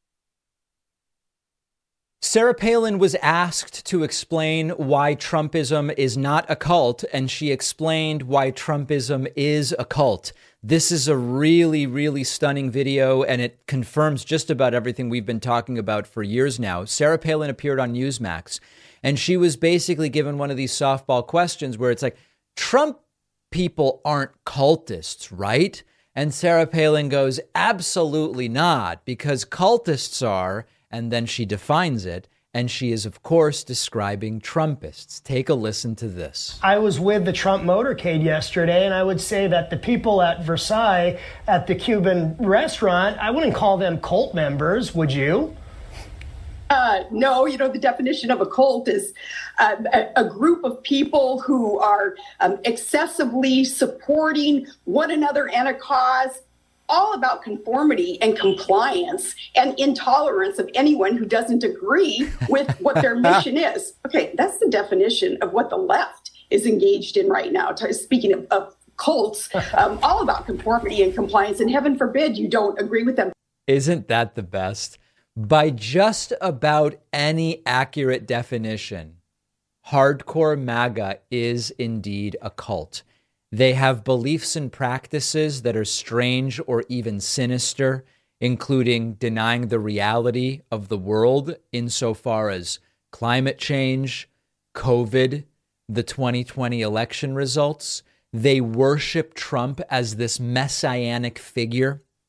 Sarah Palin was asked to explain why Trumpism is not a cult, and she explained why Trumpism is a cult. This is a really, really stunning video, and it confirms just about everything we've been talking about for years now. Sarah Palin appeared on Newsmax, and she was basically given one of these softball questions where it's like, Trump people aren't cultists, right? And Sarah Palin goes, absolutely not, because cultists are... And then she defines it, and she is, of course, describing Trumpists. Take a listen to this. I was with the Trump motorcade yesterday, and I would say that the people at Versailles at the Cuban restaurant, I wouldn't call them cult members, would you? No, the definition of a cult is a group of people who are excessively supporting one another and a cause, all about conformity and compliance and intolerance of anyone who doesn't agree with what their mission is. Okay, that's the definition of what the left is engaged in right now. Speaking of cults, all about conformity and compliance, and heaven forbid you don't agree with them. Isn't that the best? By just about any accurate definition, hardcore MAGA is indeed a cult. They have beliefs and practices that are strange or even sinister, including denying the reality of the world insofar as climate change, COVID, the 2020 election results. They worship Trump as this messianic figure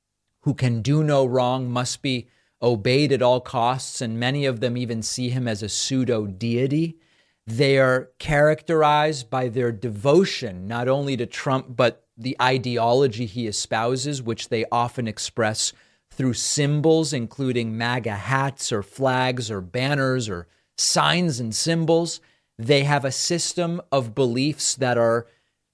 who can do no wrong, must be obeyed at all costs, and many of them even see him as a pseudo-deity. They are characterized by their devotion, not only to Trump, but the ideology he espouses, which they often express through symbols, including MAGA hats or flags or banners or signs and symbols. They have a system of beliefs that are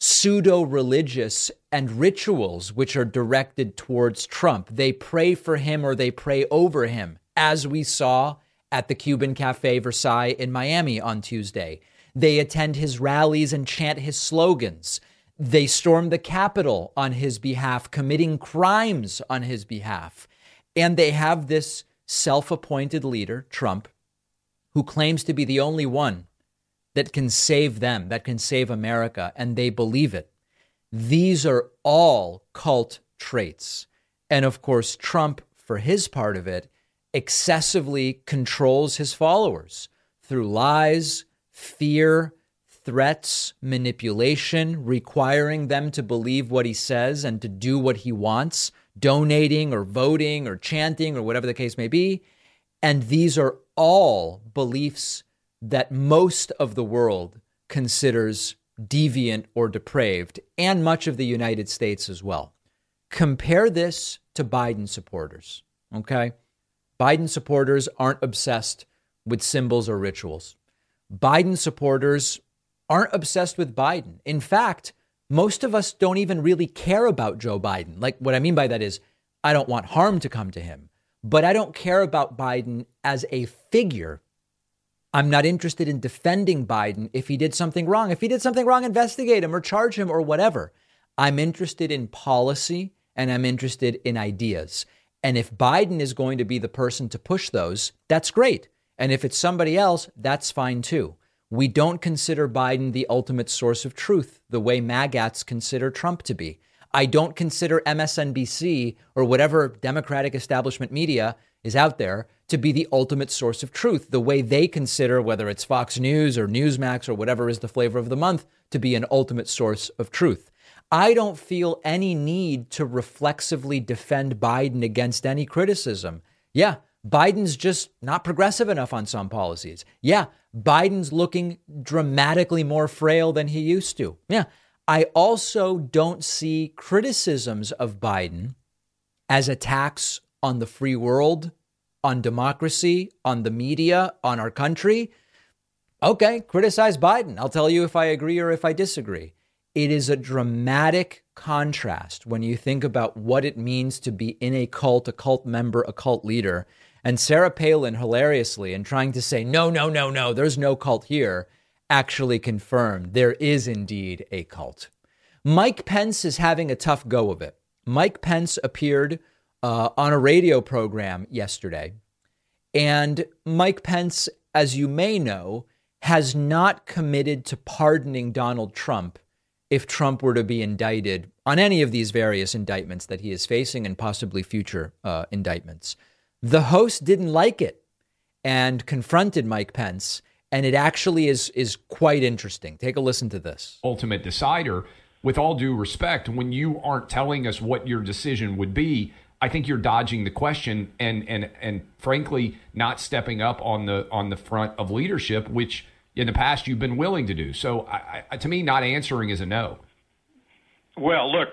pseudo-religious and rituals which are directed towards Trump. They pray for him or they pray over him, as we saw at the Cuban Cafe Versailles in Miami on Tuesday. They attend his rallies and chant his slogans. They storm the Capitol on his behalf, committing crimes on his behalf. And they have this self-appointed leader, Trump, who claims to be the only one that can save them, that can save America, and they believe it. These are all cult traits. And of course, Trump, for his part of it, excessively controls his followers through lies, fear, threats, manipulation, requiring them to believe what he says and to do what he wants, donating or voting or chanting or whatever the case may be. And these are all beliefs that most of the world considers deviant or depraved, and much of the United States as well. Compare this to Biden supporters, okay? Biden supporters aren't obsessed with symbols or rituals. Biden supporters aren't obsessed with Biden. In fact, most of us don't even really care about Joe Biden. Like, what I mean by that is, I don't want harm to come to him, but I don't care about Biden as a figure. I'm not interested in defending Biden if he did something wrong. If he did something wrong, investigate him or charge him or whatever. I'm interested in policy and I'm interested in ideas. And if Biden is going to be the person to push those, that's great. And if it's somebody else, that's fine too. We don't consider Biden the ultimate source of truth, the way MAGATs consider Trump to be. I don't consider MSNBC or whatever Democratic establishment media is out there to be the ultimate source of truth, the way they consider, whether it's Fox News or Newsmax or whatever is the flavor of the month, to be an ultimate source of truth. I don't feel any need to reflexively defend Biden against any criticism. Yeah, Biden's just not progressive enough on some policies. Yeah, Biden's looking dramatically more frail than he used to. Yeah, I also don't see criticisms of Biden as attacks on the free world, on democracy, on the media, on our country. Okay, criticize Biden. I'll tell you if I agree or if I disagree. It is a dramatic contrast when you think about what it means to be in a cult member, a cult leader. And Sarah Palin, hilariously, in trying to say, no, there's no cult here, actually confirmed there is indeed a cult. Mike Pence is having a tough go of it. Mike Pence appeared on a radio program yesterday. And Mike Pence, as you may know, has not committed to pardoning Donald Trump if Trump were to be indicted on any of these various indictments that he is facing and possibly future indictments. The host didn't like it and confronted Mike Pence. And it actually is quite interesting. Take a listen to this. Ultimate decider, with all due respect, when you aren't telling us what your decision would be, I think you're dodging the question and frankly not stepping up on the front of leadership, which in the past you've been willing to do. So to me, not answering is a no. Well, look,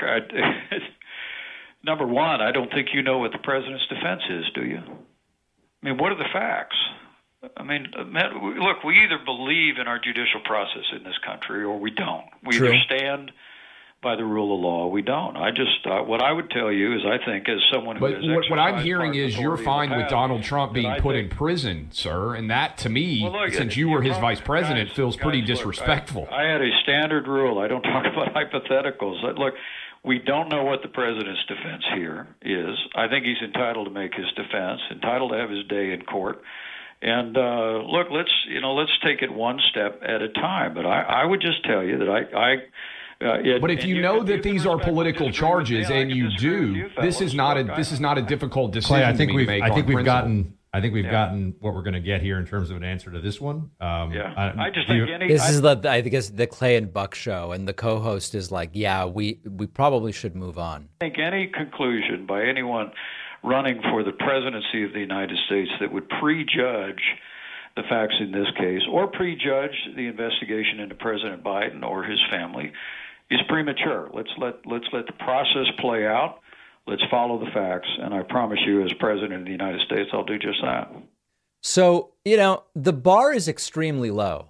number one, I don't think you know what the president's defense is, do you? I mean, what are the facts? I mean, look, we either believe in our judicial process in this country or we don't. We either stand by the rule of law or we don't. I just, what I would tell you is I think as someone who has exercised what I'm hearing is you're fine with Donald Trump being put in prison. prison, sir. And that, to me, since you were his vice president, feels pretty disrespectful. Look, I had a standard rule. I don't talk about hypotheticals. Look, we don't know what the president's defense here is. I think he's entitled to make his defense, entitled to have his day in court. And look, let's take it one step at a time. But I would just tell you that but if you know that these are political charges, and you do, this is not a difficult decision. Clay, I think we've I think we've gotten what we're going to get here in terms of an answer to this one. I just think this is I think it's the Clay and Buck show, and the co-host is like, yeah, we probably should move on. I think any conclusion by anyone running for the presidency of the United States that would prejudge the facts in this case or prejudge the investigation into President Biden or his family is premature. Let's let the process play out. Let's follow the facts, and I promise you, as President of the United States, I'll do just that. So, the bar is extremely low.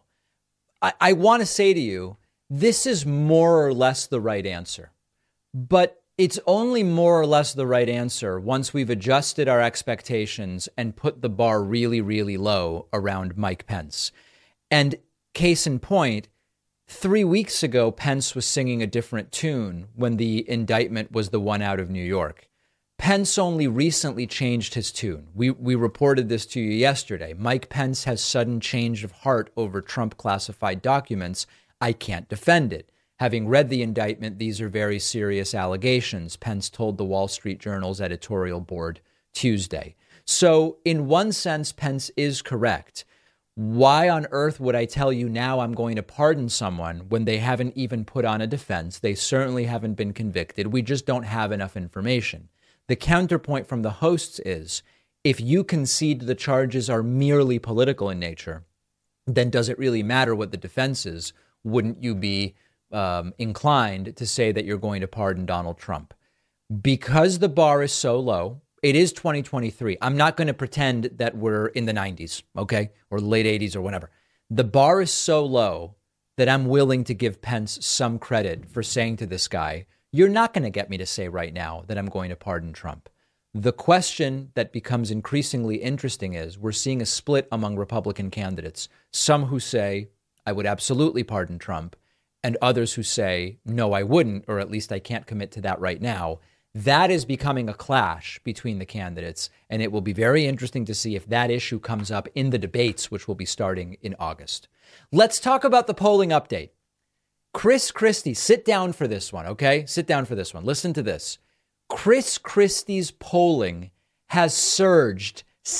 I want to say to you, this is more or less the right answer. But it's only more or less the right answer once we've adjusted our expectations and put the bar really, really low around Mike Pence. And case in point, 3 weeks ago, Pence was singing a different tune when the indictment was the one out of New York. Pence only recently changed his tune. We reported this to you yesterday. Mike Pence has sudden change of heart over Trump classified documents. I can't defend it. Having read the indictment, these are very serious allegations, Pence told the Wall Street Journal's editorial board Tuesday. So in one sense, Pence is correct. Why on earth would I tell you now I'm going to pardon someone when they haven't even put on a defense? They certainly haven't been convicted. We just don't have enough information. The counterpoint from the hosts is, if you concede the charges are merely political in nature, then does it really matter what the defense is? Wouldn't you be inclined to say that you're going to pardon Donald Trump? Because the bar is so low, it is 2023. I'm not going to pretend that we're in the 90s, okay, or late 80s or whatever. The bar is so low that I'm willing to give Pence some credit for saying to this guy, you're not going to get me to say right now that I'm going to pardon Trump. The question that becomes increasingly interesting is we're seeing a split among Republican candidates, some who say, I would absolutely pardon Trump, and others who say, no, I wouldn't, or at least I can't commit to that right now. That is becoming a clash between the candidates, and it will be very interesting to see if that issue comes up in the debates, which will be starting in August. Let's talk about the polling update. Chris Christie, sit down for this one, okay? Sit down for this one. Listen to this. Chris Christie's polling has surged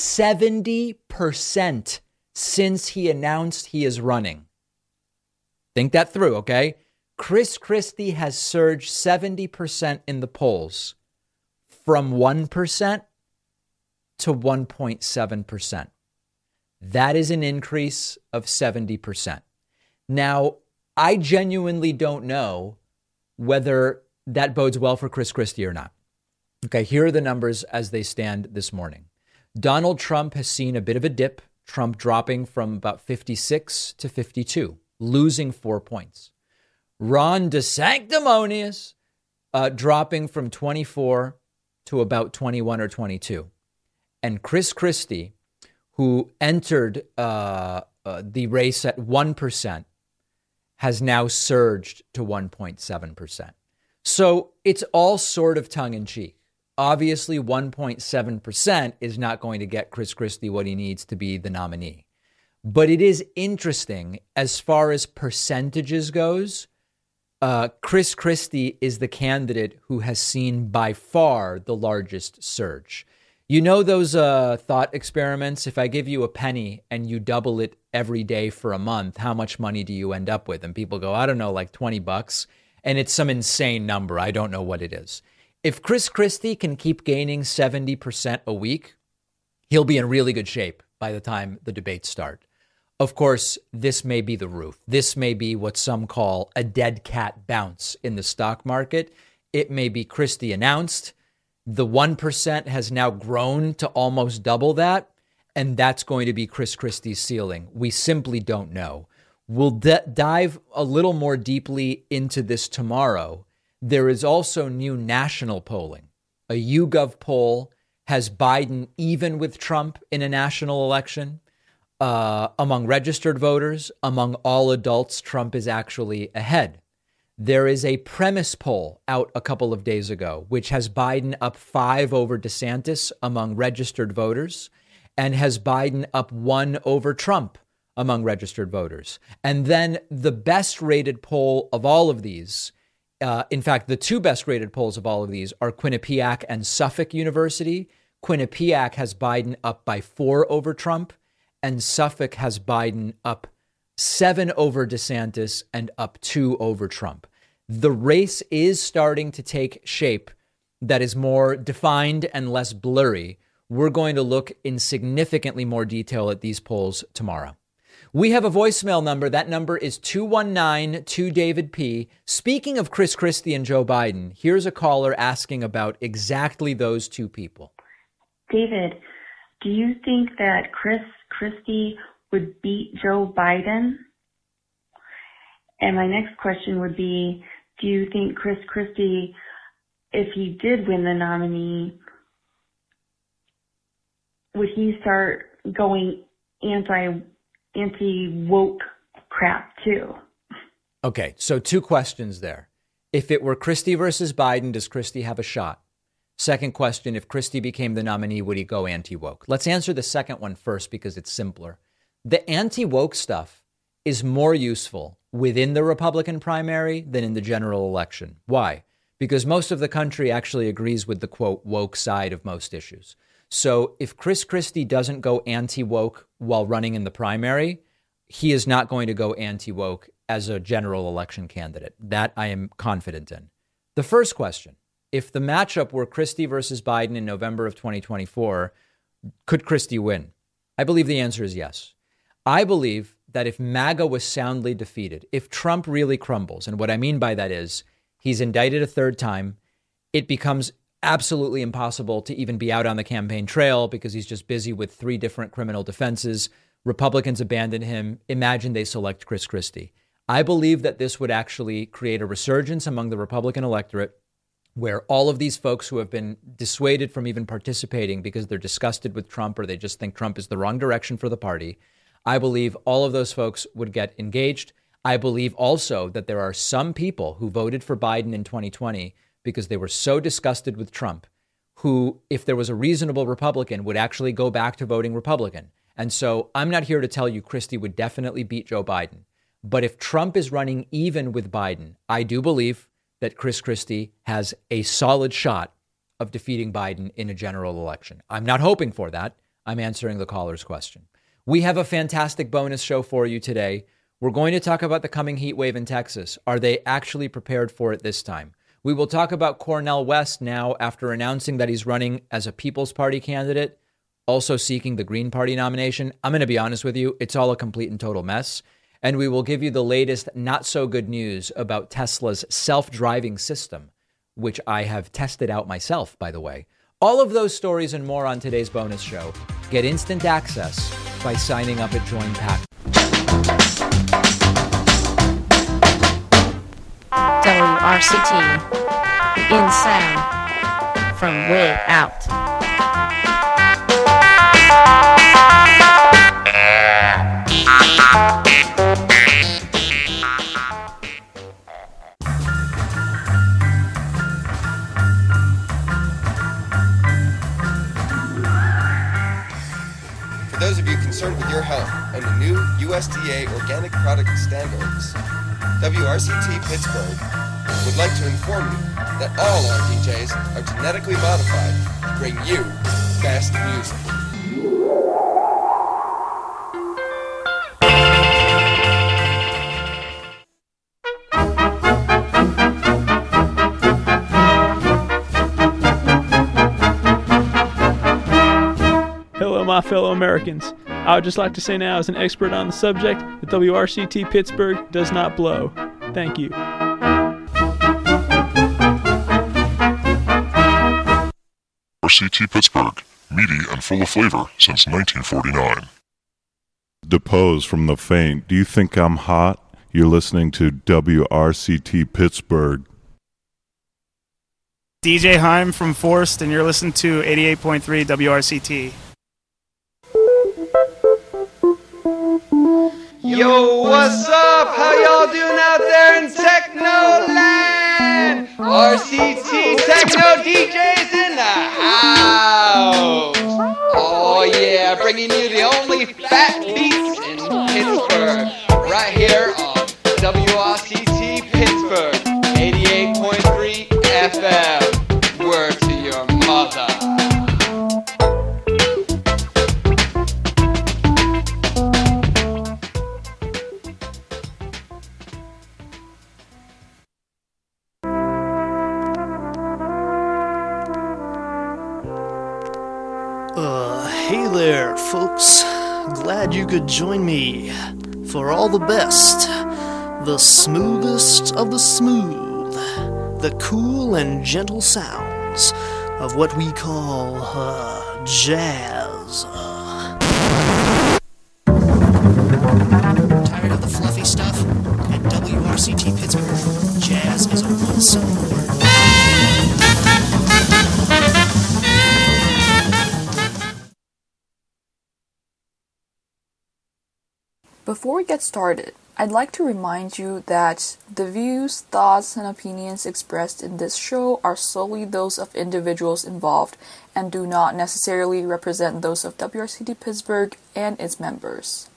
70% since he announced he is running. Think that through, okay? Chris Christie has surged 70% in the polls, from 1% to 1.7%. That is an increase of 70%. Now, I genuinely don't know whether that bodes well for Chris Christie or not. Okay, here are the numbers as they stand this morning. Donald Trump has seen a bit of a dip, Trump dropping from about 56 to 52, losing 4 points. Ron DeSanctimonious dropping from 24 to about 21 or 22. And Chris Christie, who entered the race at 1%, has now surged to 1.7%. So it's all sort of tongue-in-cheek. Obviously, 1.7% is not going to get Chris Christie what he needs to be the nominee. But it is interesting as far as percentages goes. Chris Christie is the candidate who has seen by far the largest surge. You know those thought experiments? If I give you a penny and you double it every day for a month, how much money do you end up with? And people go, I don't know, like $20. And it's some insane number. I don't know what it is. If Chris Christie can keep gaining 70% a week, he'll be in really good shape by the time the debates start. Of course, this may be the roof. This may be what some call a dead cat bounce in the stock market. It may be Christie announced. The 1% has now grown to almost double that, and that's going to be Chris Christie's ceiling. We simply don't know. We'll dive a little more deeply into this tomorrow. There is also new national polling. A YouGov poll has Biden even with Trump in a national election. Among registered voters, among all adults, Trump is actually ahead. There is a premise poll out a couple of days ago, which has Biden up 5 over DeSantis among registered voters and has Biden up 1 over Trump among registered voters. And then the best rated poll of all of these, in fact, the 2 best rated polls of all of these are Quinnipiac and Suffolk University. Quinnipiac has Biden up by 4 over Trump, and Suffolk has Biden up 7 over DeSantis and up 2 over Trump. The race is starting to take shape that is more defined and less blurry. We're going to look in significantly more detail at these polls tomorrow. We have a voicemail number. That number is 219-2-DAVID-P. Speaking of Chris Christie and Joe Biden, here's a caller asking about exactly those two people. David, do you think that Chris Christie would beat Joe Biden? And my next question would be, do you think Chris Christie, if he did win the nominee, would he start going anti-woke crap too? Okay, so 2 questions there. If it were Christie versus Biden, does Christie have a shot? Second question, if Christie became the nominee, would he go anti-woke? Let's answer the second one first because it's simpler. The anti-woke stuff is more useful within the Republican primary than in the general election. Why? Because most of the country actually agrees with the, quote, woke side of most issues. So if Chris Christie doesn't go anti-woke while running in the primary, he is not going to go anti-woke as a general election candidate. That I am confident in. The first question, if the matchup were Christie versus Biden in November of 2024, could Christie win? I believe the answer is yes. I believe that if MAGA was soundly defeated, if Trump really crumbles, and what I mean by that is he's indicted a 3rd time, it becomes absolutely impossible to even be out on the campaign trail because he's just busy with 3 different criminal defenses. Republicans abandon him. Imagine they select Chris Christie. I believe that this would actually create a resurgence among the Republican electorate where all of these folks who have been dissuaded from even participating because they're disgusted with Trump or they just think Trump is the wrong direction for the party, I believe all of those folks would get engaged. I believe also that there are some people who voted for Biden in 2020 because they were so disgusted with Trump, who, if there was a reasonable Republican, would actually go back to voting Republican. And so I'm not here to tell you Christie would definitely beat Joe Biden. But if Trump is running even with Biden, I do believe that Chris Christie has a solid shot of defeating Biden in a general election. I'm not hoping for that. I'm answering the caller's question. We have a fantastic bonus show for you today. We're going to talk about the coming heat wave in Texas. Are they actually prepared for it this time? We will talk about Cornel West now after announcing that he's running as a People's Party candidate, also seeking the Green Party nomination. I'm going to be honest with you, it's all a complete and total mess. And we will give you the latest not so good news about Tesla's self-driving system, which I have tested out myself, by the way. All of those stories and more on today's bonus show. Get instant access by signing up at JoinPack. WRCT, in sound, from way out. For those of you concerned with your health and the new USDA organic product standards, WRCT Pittsburgh would like to inform you that all our DJs are genetically modified to bring you best music. Hello, my fellow Americans. I would just like to say now, as an expert on the subject, that WRCT Pittsburgh does not blow. Thank you. WRCT Pittsburgh, meaty and full of flavor since 1949. Depose from the faint. Do you think I'm hot? You're listening to WRCT Pittsburgh. DJ Heim from Forst, and you're listening to 88.3 WRCT. Yo, what's up? How y'all doing out there in Techno Land? RCT Techno DJs in the house. Oh yeah, bringing you the only fat beats in Pittsburgh. Right here on WRCT Pittsburgh, 88.3 FM. Word to your mother. there, folks. Glad you could join me for all the best, the smoothest of the smooth, the cool and gentle sounds of what we call jazz. Tired of the fluffy stuff? At WRCT Pittsburgh, jazz is a one-syllable word. Before we get started, I'd like to remind you that the views, thoughts, and opinions expressed in this show are solely those of individuals involved and do not necessarily represent those of WRCT Pittsburgh and its members.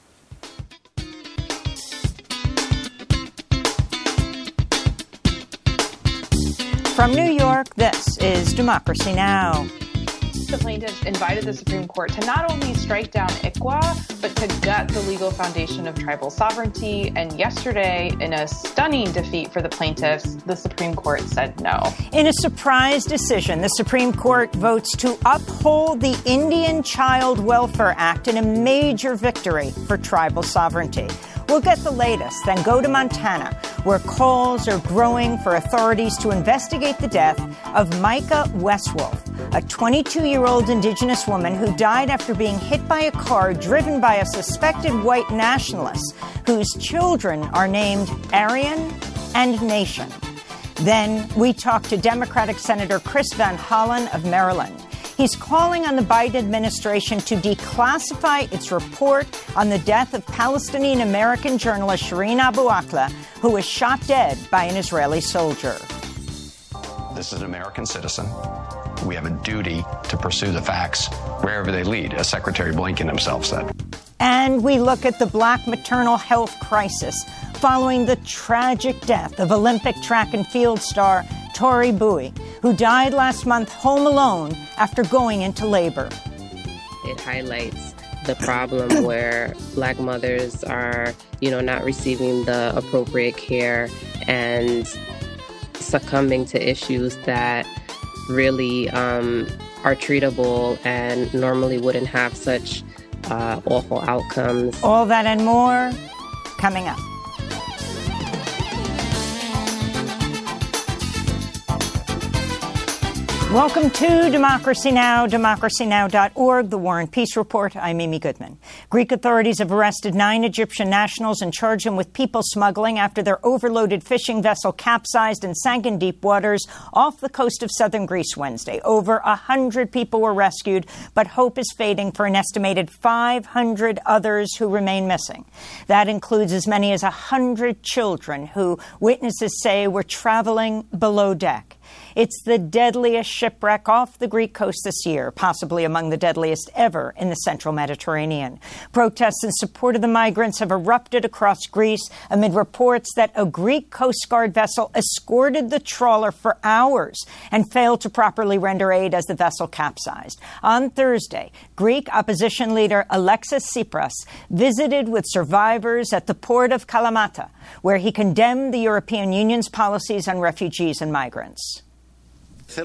From New York, this is Democracy Now! The plaintiffs invited the Supreme Court to not only strike down ICWA, but to gut the legal foundation of tribal sovereignty. And yesterday, in a stunning defeat for the plaintiffs, the Supreme Court said no. In a surprise decision, the Supreme Court votes to uphold the Indian Child Welfare Act in a major victory for tribal sovereignty. We'll get the latest, then go to Montana, where calls are growing for authorities to investigate the death of Micah Westwolf, a 22-year-old Indigenous woman who died after being hit by a car driven by a suspected white nationalist whose children are named Aryan and Nation. Then we talk to Democratic Senator Chris Van Hollen of Maryland. He's calling on the Biden administration to declassify its report on the death of Palestinian-American journalist Shireen Abu Akleh, who was shot dead by an Israeli soldier. This is an American citizen. We have a duty to pursue the facts wherever they lead, as Secretary Blinken himself said. And we look at the black maternal health crisis following the tragic death of Olympic track and field star Tori Bowie, who died last month home alone after going into labor. It highlights the problem where black mothers are, not receiving the appropriate care and succumbing to issues that really are treatable and normally wouldn't have such awful outcomes. All that and more coming up. Welcome to Democracy Now!, democracynow.org, The War and Peace Report. I'm Amy Goodman. Greek authorities have arrested 9 Egyptian nationals and charged them with people smuggling after their overloaded fishing vessel capsized and sank in deep waters off the coast of southern Greece Wednesday. Over 100 people were rescued, but hope is fading for an estimated 500 others who remain missing. That includes as many as 100 children who witnesses say were traveling below deck. It's the deadliest shipwreck off the Greek coast this year, possibly among the deadliest ever in the central Mediterranean. Protests in support of the migrants have erupted across Greece amid reports that a Greek Coast Guard vessel escorted the trawler for hours and failed to properly render aid as the vessel capsized. On Thursday, Greek opposition leader Alexis Tsipras visited with survivors at the port of Kalamata, where he condemned the European Union's policies on refugees and migrants. I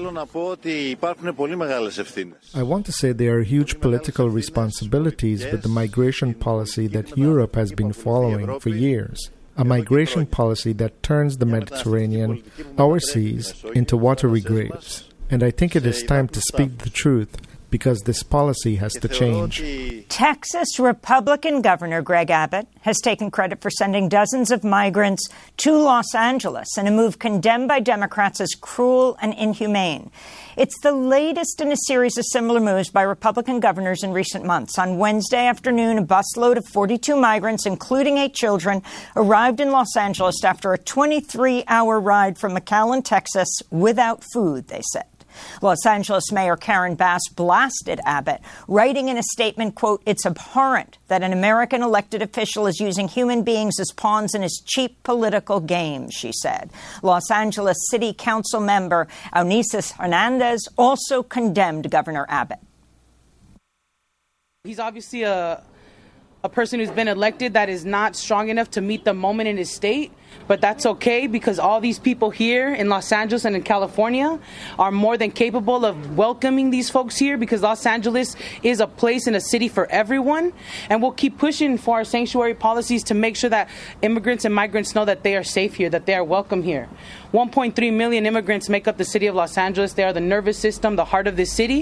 want to say there are huge political responsibilities with the migration policy that Europe has been following for years. A migration policy that turns the Mediterranean, our seas, into watery graves. And I think it is time to speak the truth, because this policy has to change. Texas Republican Governor Greg Abbott has taken credit for sending dozens of migrants to Los Angeles in a move condemned by Democrats as cruel and inhumane. It's the latest in a series of similar moves by Republican governors in recent months. On Wednesday afternoon, a busload of 42 migrants, including 8 children, arrived in Los Angeles after a 23-hour ride from McAllen, Texas, without food, they said. Los Angeles Mayor Karen Bass blasted Abbott, writing in a statement, quote, "It's abhorrent that an American elected official is using human beings as pawns in his cheap political game," she said. Los Angeles City Council member Eunices Hernandez also condemned Governor Abbott. He's obviously a a person who's been elected that is not strong enough to meet the moment in his state. But that's okay, because all these people here in Los Angeles and in California are more than capable of welcoming these folks here, because Los Angeles is a place and a city for everyone. And we'll keep pushing for our sanctuary policies to make sure that immigrants and migrants know that they are safe here, that they are welcome here. 1.3 million immigrants make up the city of Los Angeles. They are the nervous system, the heart of this city.